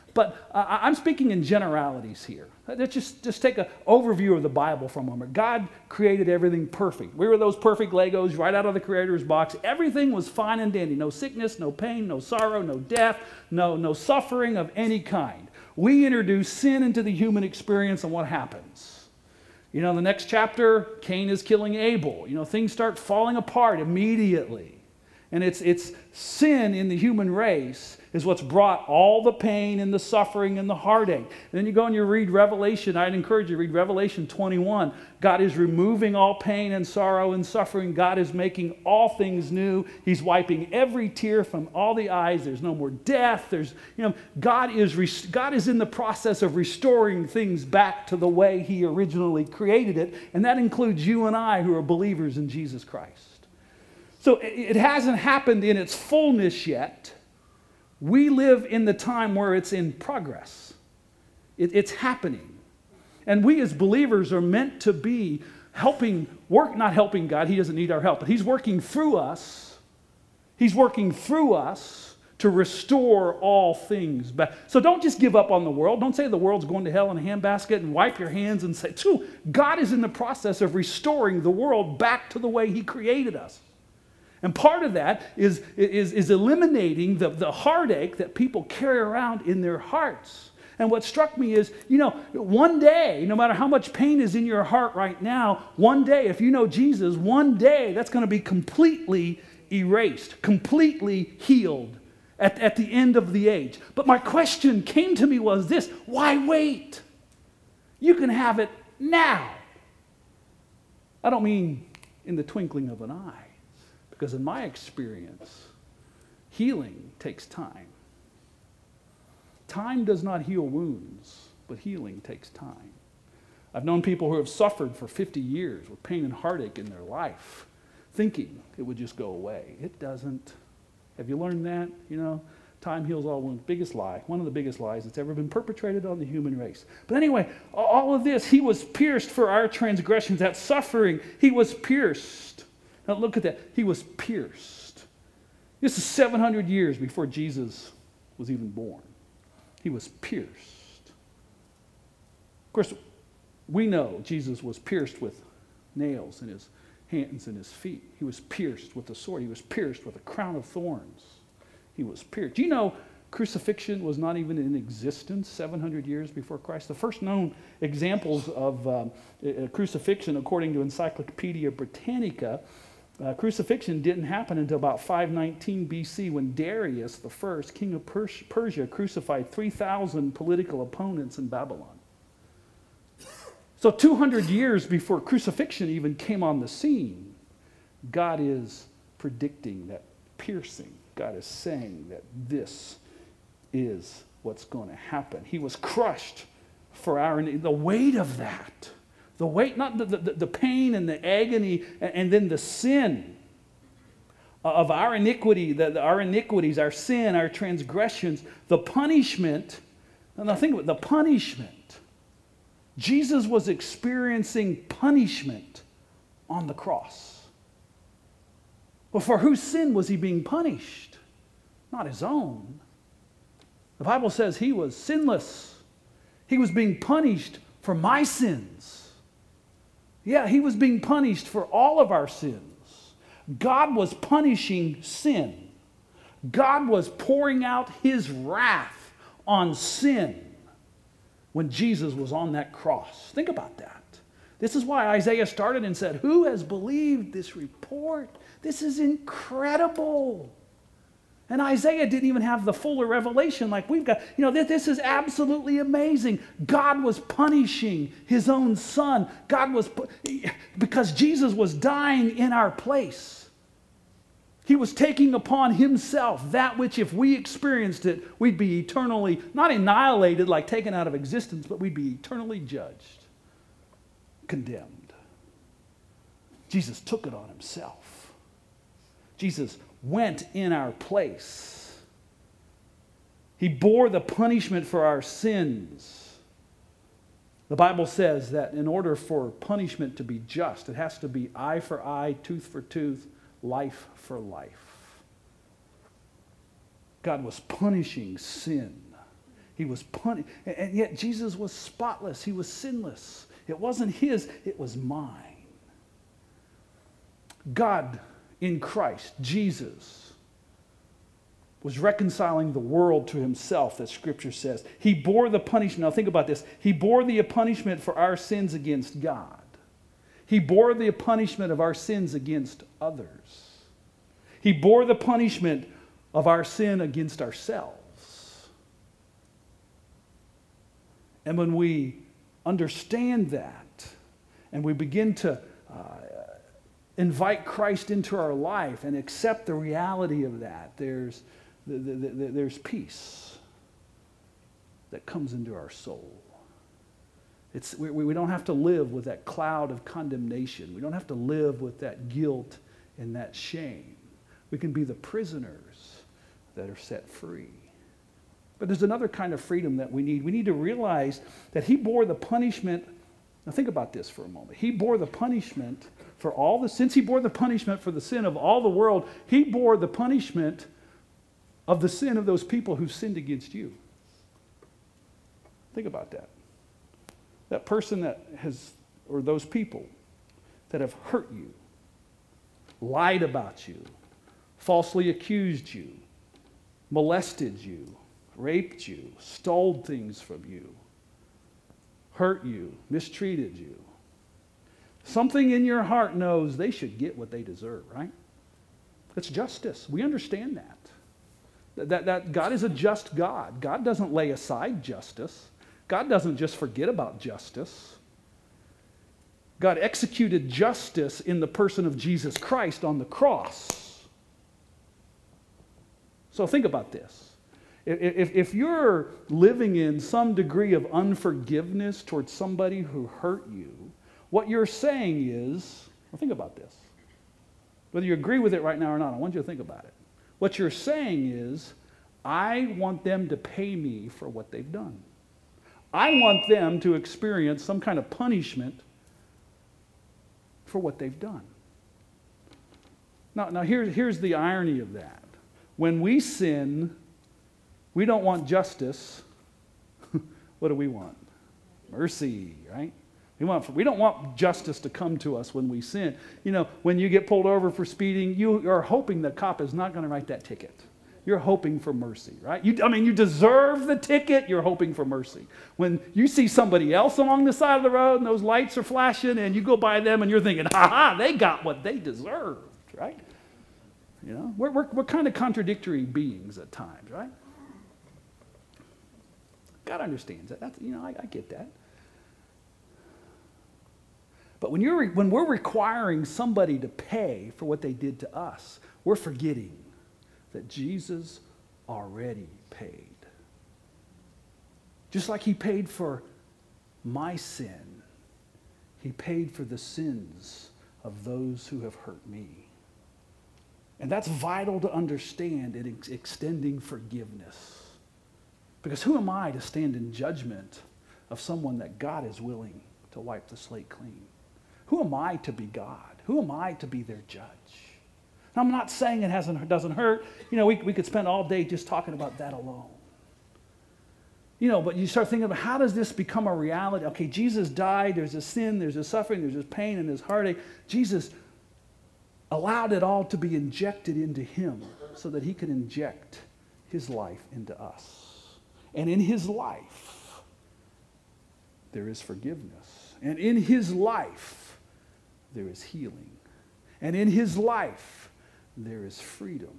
But I'm speaking in generalities here. Let's just take an overview of the Bible for a moment. God created everything perfect. We were those perfect Legos right out of the Creator's box. Everything was fine and dandy. No sickness, no pain, no sorrow, no death, no suffering of any kind. We introduce sin into the human experience, and what happens? You know, the next chapter, Cain is killing Abel. You know, things start falling apart immediately. And it's sin in the human race is what's brought all the pain and the suffering and the heartache. And then you go and you read Revelation. I'd encourage you to read Revelation 21. God is removing all pain and sorrow and suffering. God is making all things new. He's wiping every tear from all the eyes. There's no more death. God is in the process of restoring things back to the way He originally created it. And that includes you and I who are believers in Jesus Christ. So it hasn't happened in its fullness yet. We live in the time where it's in progress. It's happening. And we as believers are meant to be not helping God. He doesn't need our help, but He's working through us. He's working through us to restore all things back. So don't just give up on the world. Don't say the world's going to hell in a handbasket and wipe your hands and say, God is in the process of restoring the world back to the way He created us. And part of that is eliminating the heartache that people carry around in their hearts. And what struck me is, one day, no matter how much pain is in your heart right now, one day, if you know Jesus, one day that's going to be completely erased, completely healed at the end of the age. But my question came to me was this: why wait? You can have it now. I don't mean in the twinkling of an eye. Because in my experience, healing takes time. Time does not heal wounds, but healing takes time. I've known people who have suffered for 50 years with pain and heartache in their life, thinking it would just go away. It doesn't. Have you learned that? Time heals all wounds. Biggest lie. One of the biggest lies that's ever been perpetrated on the human race. But anyway, all of this, He was pierced for our transgressions. That suffering, He was pierced. Now look at that. He was pierced. This is 700 years before Jesus was even born. He was pierced. Of course, we know Jesus was pierced with nails in His hands and His feet. He was pierced with a sword. He was pierced with a crown of thorns. He was pierced. Do you know crucifixion was not even in existence 700 years before Christ? The first known examples of crucifixion, according to Encyclopedia Britannica, crucifixion didn't happen until about 519 BC when Darius I, king of Persia, crucified 3,000 political opponents in Babylon. So 200 years before crucifixion even came on the scene, God is predicting that piercing. God is saying that this is what's going to happen. He was crushed for the weight of that. The weight, not the pain and the agony, and then the sin of our iniquity, our iniquities, our sin, our transgressions, the punishment. Now think of it, the punishment. Jesus was experiencing punishment on the cross. Well, for whose sin was He being punished? Not His own. The Bible says He was sinless. He was being punished for my sins. Yeah, He was being punished for all of our sins. God was punishing sin. God was pouring out His wrath on sin when Jesus was on that cross. Think about that. This is why Isaiah started and said, "Who has believed this report? This is incredible." And Isaiah didn't even have the fuller revelation like we've got. This is absolutely amazing. God was punishing His own Son. Because Jesus was dying in our place. He was taking upon Himself that which, if we experienced it, we'd be eternally, not annihilated, like taken out of existence, but we'd be eternally judged, condemned. Jesus took it on Himself. Jesus went in our place. He bore the punishment for our sins. The Bible says that in order for punishment to be just, it has to be eye for eye, tooth for tooth, life for life. God was punishing sin. He was punished. And yet Jesus was spotless. He was sinless. It wasn't his, it was mine. God in Christ, Jesus, was reconciling the world to himself, that Scripture says. He bore the punishment. Now think about this. He bore the punishment for our sins against God. He bore the punishment of our sins against others. He bore the punishment of our sin against ourselves. And when we understand that, and we begin to invite Christ into our life and accept the reality of that, there's peace that comes into our soul. We don't have to live with that cloud of condemnation. We don't have to live with that guilt and that shame. We can be the prisoners that are set free. But there's another kind of freedom that we need. We need to realize that he bore the punishment. Now think about this for a moment. He bore the punishment for all the, since he bore the punishment for the sin of all the world, he bore the punishment of the sin of those people who sinned against you. Think about that. That person that has, or those people that have hurt you, lied about you, falsely accused you, molested you, raped you, stole things from you, hurt you, mistreated you. Something in your heart knows they should get what they deserve, right? It's justice. We understand that. That God is a just God. God doesn't lay aside justice. God doesn't just forget about justice. God executed justice in the person of Jesus Christ on the cross. So think about this. If you're living in some degree of unforgiveness towards somebody who hurt you, what you're saying is, well, think about this. Whether you agree with it right now or not, I want you to think about it. What you're saying is, I want them to pay me for what they've done. I want them to experience some kind of punishment for what they've done. Now here's the irony of that. When we sin, we don't want justice. What do we want? Mercy, right? We don't want justice to come to us when we sin. You know, when you get pulled over for speeding, you are hoping the cop is not going to write that ticket. You're hoping for mercy, right? You deserve the ticket, you're hoping for mercy. When you see somebody else along the side of the road and those lights are flashing and you go by them and you're thinking, ha, they got what they deserved, right? You know, we're kind of contradictory beings at times, right? God understands that. That's, I get that. But when we're requiring somebody to pay for what they did to us, we're forgetting that Jesus already paid. Just like he paid for my sin, he paid for the sins of those who have hurt me. And that's vital to understand in extending forgiveness. Because who am I to stand in judgment of someone that God is willing to wipe the slate clean? Who am I to be God? Who am I to be their judge? I'm not saying it doesn't hurt. We could spend all day just talking about that alone. But you start thinking about, how does this become a reality? Okay, Jesus died. There's a sin. There's a suffering. There's this pain and this heartache. Jesus allowed it all to be injected into him so that he could inject his life into us. And in his life, there is forgiveness. And in his life, there is healing. And in his life, there is freedom.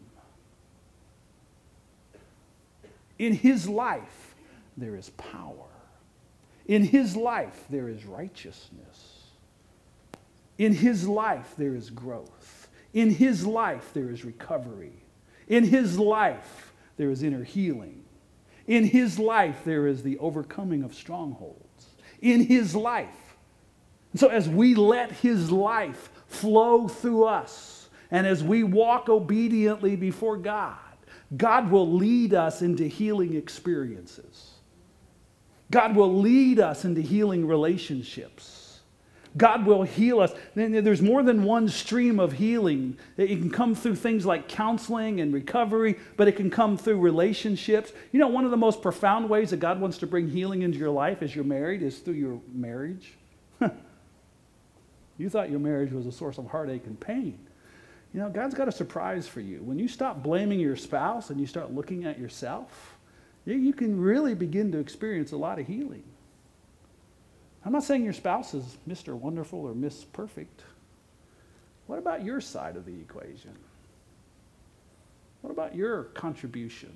In his life, there is power. In his life, there is righteousness. In his life, there is growth. In his life, there is recovery. In his life, there is inner healing. In his life, there is the overcoming of strongholds. In his life. And so as we let his life flow through us, and as we walk obediently before God, God will lead us into healing experiences. God will lead us into healing relationships. God will heal us. Then there's more than one stream of healing. It can come through things like counseling and recovery, but it can come through relationships. You know, one of the most profound ways that God wants to bring healing into your life as you're married is through your marriage. You thought your marriage was a source of heartache and pain. You know, God's got a surprise for you. When you stop blaming your spouse and you start looking at yourself, you can really begin to experience a lot of healing. I'm not saying your spouse is Mr. Wonderful or Miss Perfect. What about your side of the equation? What about your contribution?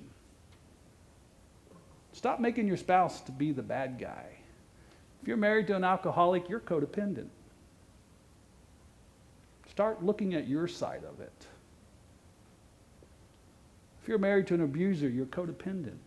Stop making your spouse to be the bad guy. If you're married to an alcoholic, you're codependent. Start looking at your side of it. If you're married to an abuser, you're codependent.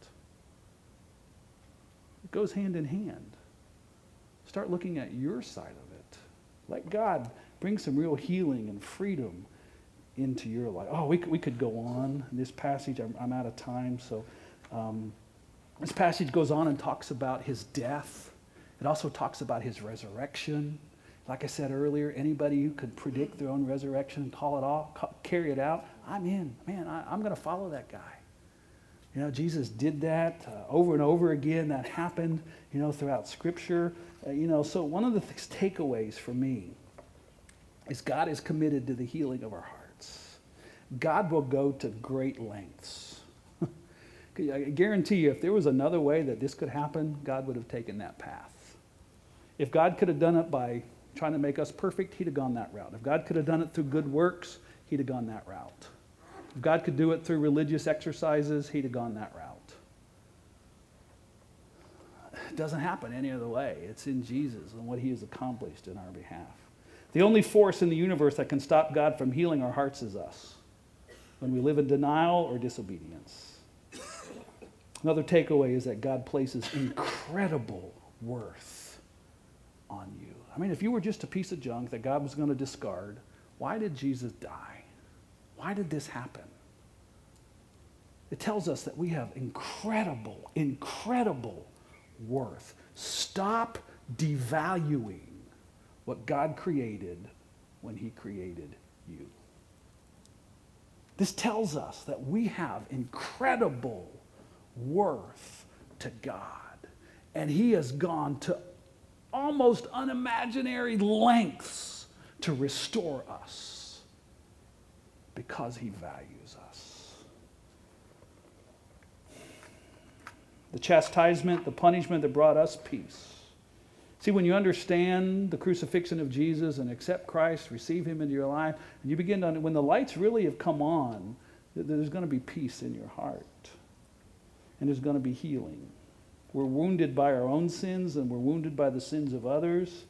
It goes hand in hand. Start looking at your side of it. Let God bring some real healing and freedom into your life. Oh, we could go on. In this passage, I'm out of time. So this passage goes on and talks about his death. It also talks about his resurrection. Like I said earlier, anybody who could predict their own resurrection and call it off, carry it out, I'm in. Man, I'm going to follow that guy. You know, Jesus did that over and over again. That happened, you know, throughout Scripture. So one of the takeaways for me is God is committed to the healing of our hearts. God will go to great lengths. I guarantee you, if there was another way that this could happen, God would have taken that path. If God could have done it by trying to make us perfect, he'd have gone that route. If God could have done it through good works, he'd have gone that route. If God could do it through religious exercises, he'd have gone that route. It doesn't happen any other way. It's in Jesus and what he has accomplished in our behalf. The only force in the universe that can stop God from healing our hearts is us, when we live in denial or disobedience. Another takeaway is that God places incredible worth on you. I mean, if you were just a piece of junk that God was going to discard, why did Jesus die? Why did this happen? It tells us that we have incredible, incredible worth. Stop devaluing what God created when he created you. This tells us that we have incredible worth to God. And he has gone to almost unimaginary lengths to restore us because he values us. The chastisement, the punishment that brought us peace. See, when you understand the crucifixion of Jesus and accept Christ, receive him into your life, and you begin to, when the lights really have come on, there's going to be peace in your heart. And there's going to be healing. We're wounded by our own sins, and we're wounded by the sins of others.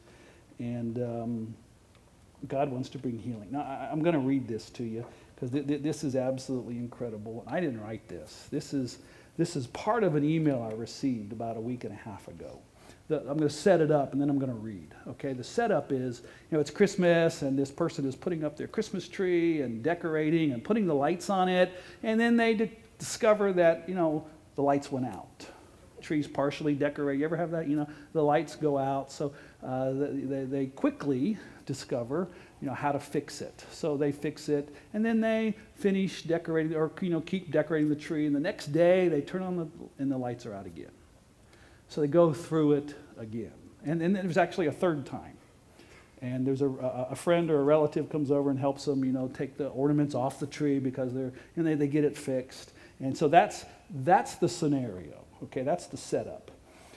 And God wants to bring healing. Now, I'm going to read this to you, because this is absolutely incredible. I didn't write this. This is part of an email I received about a week and a half ago. I'm going to set it up, and then I'm going to read. Okay, the setup is, it's Christmas, and this person is putting up their Christmas tree and decorating and putting the lights on it, and then they discover that, the lights went out. Trees partially decorated. You ever have that? The lights go out. So they quickly discover, how to fix it. So they fix it, and then they finish decorating, or keep decorating the tree. And the next day they turn on and the lights are out again. So they go through it again, and then there's actually a third time. And there's a friend or a relative comes over and helps them, take the ornaments off the tree because they get it fixed. And so that's the scenario. Okay, that's the setup.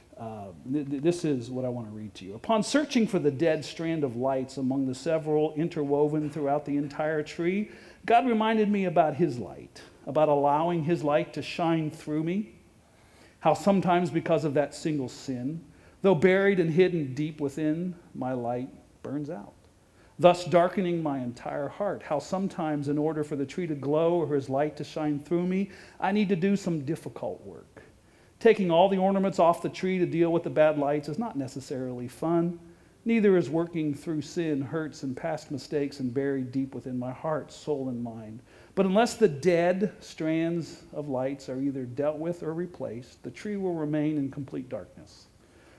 This is what I want to read to you. Upon searching for the dead strand of lights among the several interwoven throughout the entire tree, God reminded me about his light, about allowing his light to shine through me. How sometimes because of that single sin, though buried and hidden deep within, my light burns out, thus darkening my entire heart. How sometimes in order for the tree to glow or his light to shine through me, I need to do some difficult work. Taking all the ornaments off the tree to deal with the bad lights is not necessarily fun. Neither is working through sin, hurts, and past mistakes and buried deep within my heart, soul, and mind. But unless the dead strands of lights are either dealt with or replaced, the tree will remain in complete darkness.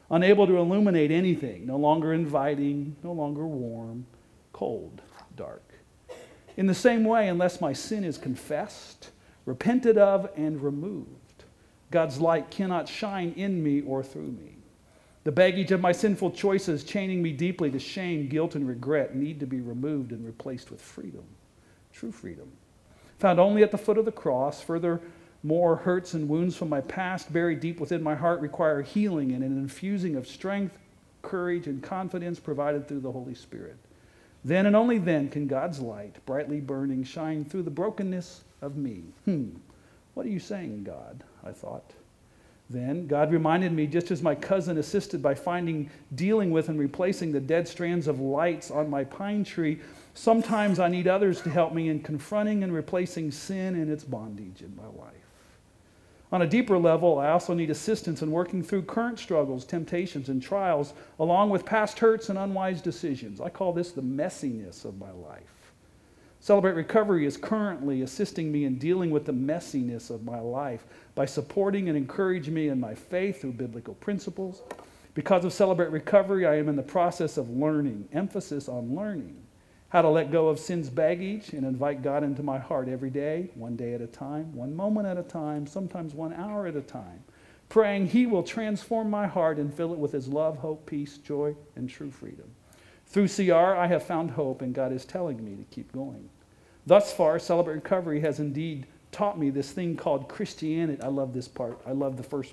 unable to illuminate anything, no longer inviting, no longer warm, cold, dark. In the same way, unless my sin is confessed, repented of, and removed, God's light cannot shine in me or through me. The baggage of my sinful choices, chaining me deeply to shame, guilt, and regret, need to be removed and replaced with freedom, true freedom, found only at the foot of the cross. Furthermore, hurts and wounds from my past buried deep within my heart require healing and an infusing of strength, courage, and confidence provided through the Holy Spirit. Then and only then can God's light, brightly burning, shine through the brokenness of me. What are you saying, God? I thought. Then God reminded me, just as my cousin assisted by dealing with and replacing the dead strands of lights on my pine tree, sometimes I need others to help me in confronting and replacing sin and its bondage in my life. On a deeper level, I also need assistance in working through current struggles, temptations, and trials, along with past hurts and unwise decisions. I call this the messiness of my life. Celebrate Recovery is currently assisting me in dealing with the messiness of my life by supporting and encouraging me in my faith through biblical principles. Because of Celebrate Recovery, I am in the process of learning, emphasis on learning, how to let go of sin's baggage and invite God into my heart every day, one day at a time, one moment at a time, sometimes 1 hour at a time, praying He will transform my heart and fill it with His love, hope, peace, joy, and true freedom. Through CR, I have found hope, and God is telling me to keep going. Thus far, Celebrate Recovery has indeed taught me this thing called Christianity. I love this part. I love the first.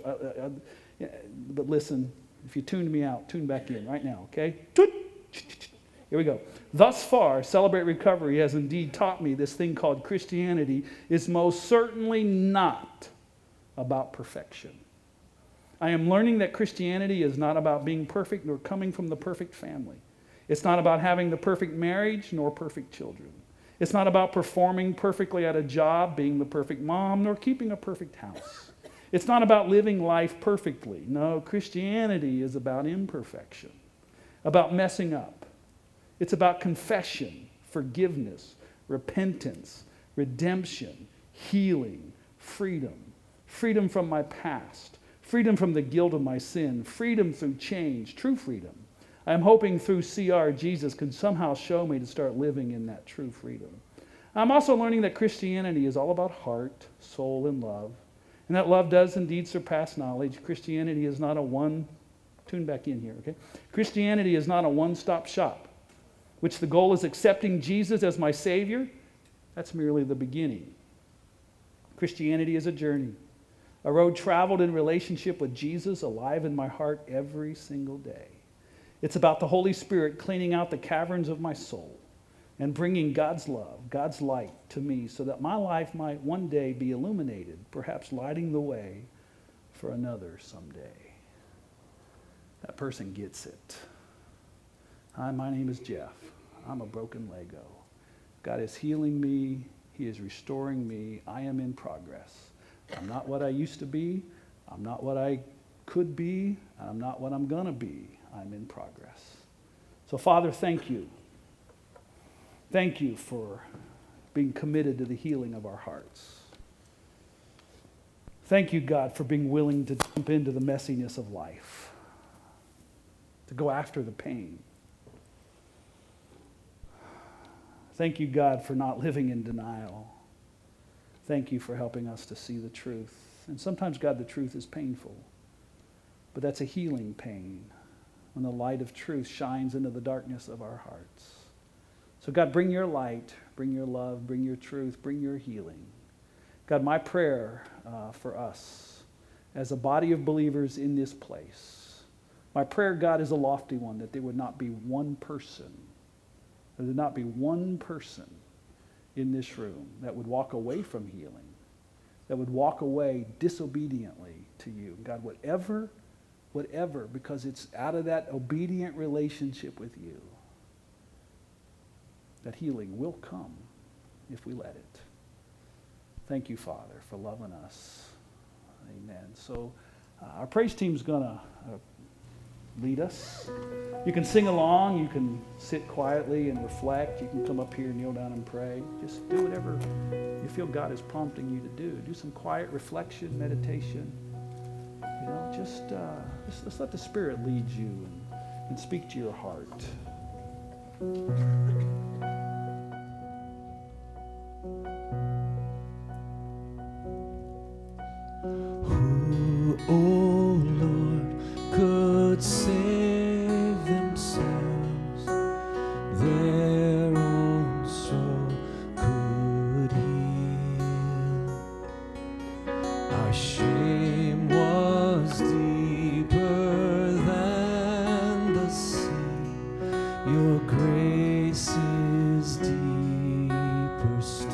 But listen, if you tuned me out, tune back in right now, okay? Here we go. Thus far, Celebrate Recovery has indeed taught me this thing called Christianity is most certainly not about perfection. I am learning that Christianity is not about being perfect nor coming from the perfect family. It's not about having the perfect marriage nor perfect children. It's not about performing perfectly at a job, being the perfect mom, nor keeping a perfect house. It's not about living life perfectly. No, Christianity is about imperfection, about messing up. It's about confession, forgiveness, repentance, redemption, healing, freedom. Freedom from my past, freedom from the guilt of my sin, freedom through change, true freedom. I am hoping through CR, Jesus can somehow show me to start living in that true freedom. I'm also learning that Christianity is all about heart, soul, and love. And that love does indeed surpass knowledge. Christianity is not tune back in here, okay? Christianity is not a one-stop shop, which the goal is accepting Jesus as my Savior. That's merely the beginning. Christianity is a journey, a road traveled in relationship with Jesus, alive in my heart every single day. It's about the Holy Spirit cleaning out the caverns of my soul and bringing God's love, God's light to me so that my life might one day be illuminated, perhaps lighting the way for another someday. That person gets it. Hi, my name is Jeff. I'm a broken Lego. God is healing me. He is restoring me. I am in progress. I'm not what I used to be. I'm not what I could be. I'm not what I'm going to be. I'm in progress. So, Father, thank you. Thank you for being committed to the healing of our hearts. Thank you, God, for being willing to jump into the messiness of life, to go after the pain. Thank you, God, for not living in denial. Thank you for helping us to see the truth. And sometimes, God, the truth is painful, but that's a healing pain when the light of truth shines into the darkness of our hearts. So God, bring your light, bring your love, bring your truth, bring your healing. God, my prayer for us as a body of believers in this place, my prayer, God, is a lofty one, that there would not be one person, there would not be one person in this room that would walk away from healing, that would walk away disobediently to you. God, whatever, because it's out of that obedient relationship with you that healing will come if we let it. Thank you, Father, for loving us. Amen. So our praise team's going to lead us. You can sing along. You can sit quietly and reflect. You can come up here, kneel down and pray. Just do whatever you feel God is prompting you to do. Do some quiet reflection, meditation. Just let the Spirit lead you and speak to your heart. Who, oh Lord, could save themselves? Their own soul could heal. Our shame was deeper than the sea. Your grace is deeper still.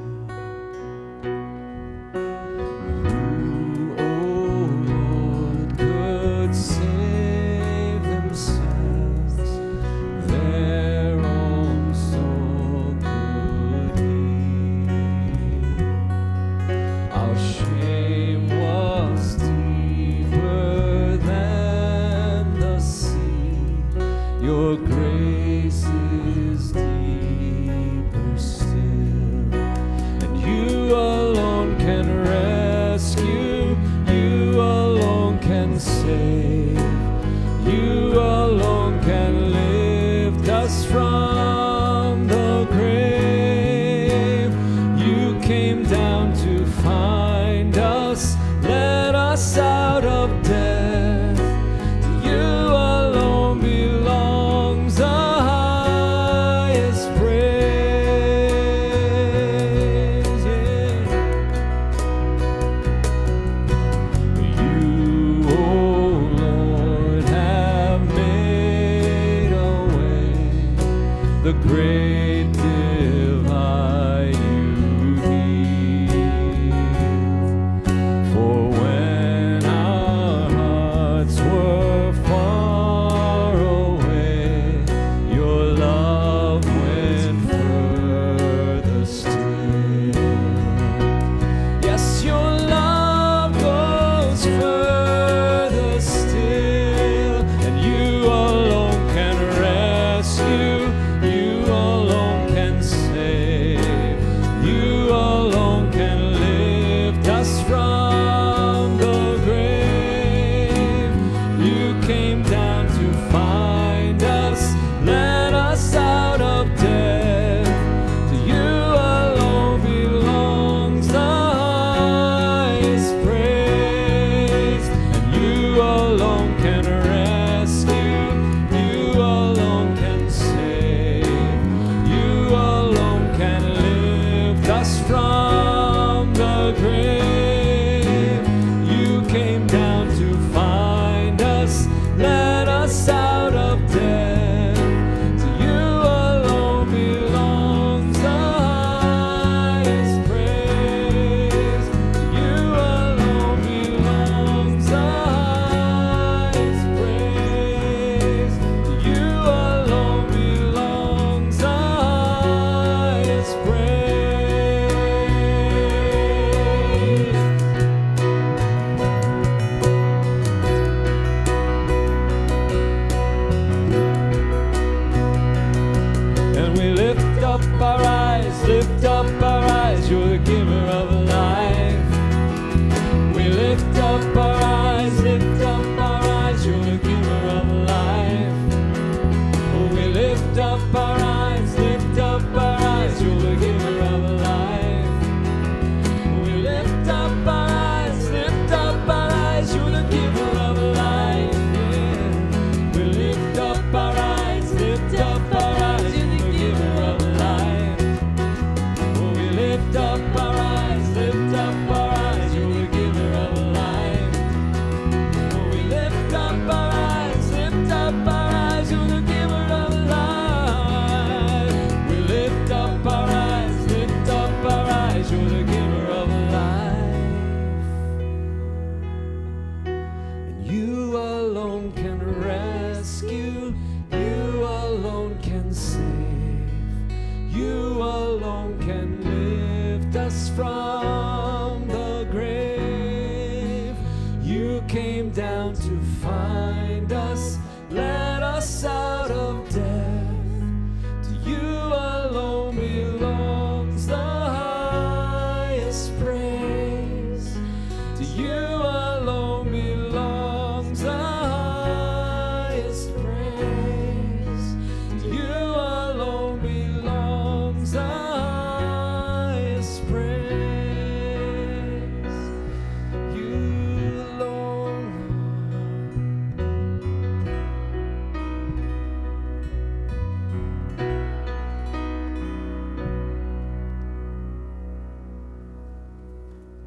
Your grace is deeper still, and you alone can rescue, you alone can save, you alone can lift us from the grave. You came down to find us, let us out of death. The great divide you heal.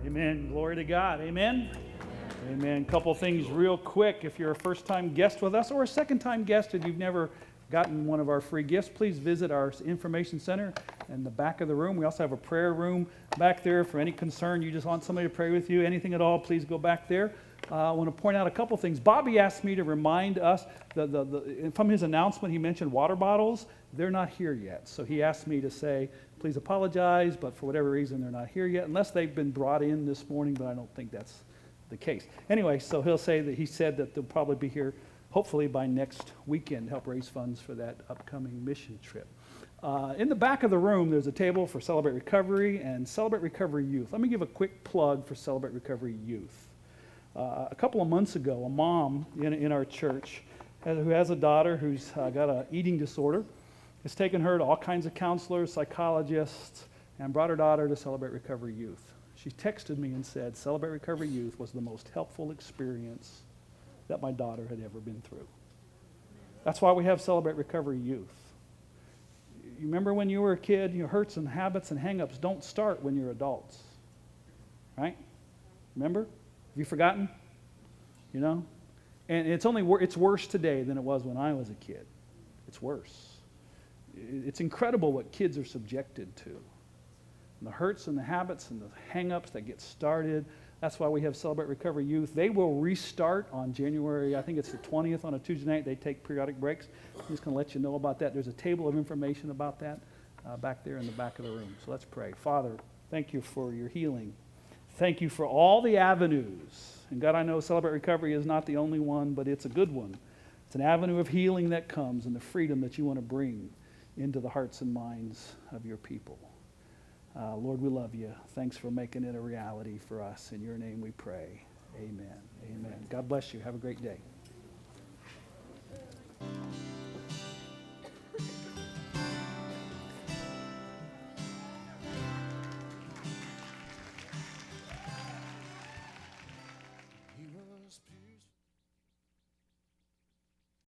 Amen. Glory to God. Amen. Amen. Couple things real quick. If you're a first-time guest with us or a second-time guest and you've never gotten one of our free gifts, please visit our information center in the back of the room. We also have a prayer room back there for any concern. You just want somebody to pray with you, anything at all, please go back there. I want to point out a couple things. Bobby asked me to remind us, from his announcement, he mentioned water bottles. They're not here yet. So he asked me to say, please apologize, but for whatever reason, they're not here yet, unless they've been brought in this morning, but I don't think that's the case. Anyway, so he said that they'll probably be here hopefully by next weekend to help raise funds for that upcoming mission trip. In the back of the room, there's a table for Celebrate Recovery and Celebrate Recovery Youth. Let me give a quick plug for Celebrate Recovery Youth. A couple of months ago, a mom in our church who has a daughter who's got an eating disorder has taken her to all kinds of counselors, psychologists, and brought her daughter to Celebrate Recovery Youth. She texted me and said, Celebrate Recovery Youth was the most helpful experience that my daughter had ever been through. That's why we have Celebrate Recovery Youth. You remember when you were a kid, your hurts and habits and hang-ups don't start when you're adults. Right? Remember? Have you forgotten? You know? And it's worse today than it was when I was a kid. It's worse. It's incredible what kids are subjected to. And the hurts and the habits and the hang-ups that get started. That's why we have Celebrate Recovery Youth. They will restart on January, I think it's the 20th on a Tuesday night. They take periodic breaks. I'm just going to let you know about that. There's a table of information about that back there in the back of the room. So let's pray. Father, thank you for your healing. Thank you for all the avenues. And God, I know Celebrate Recovery is not the only one, but it's a good one. It's an avenue of healing that comes and the freedom that you want to bring into the hearts and minds of your people. Lord, we love you. Thanks for making it a reality for us. In your name we pray. Amen. Amen. God bless you. Have a great day.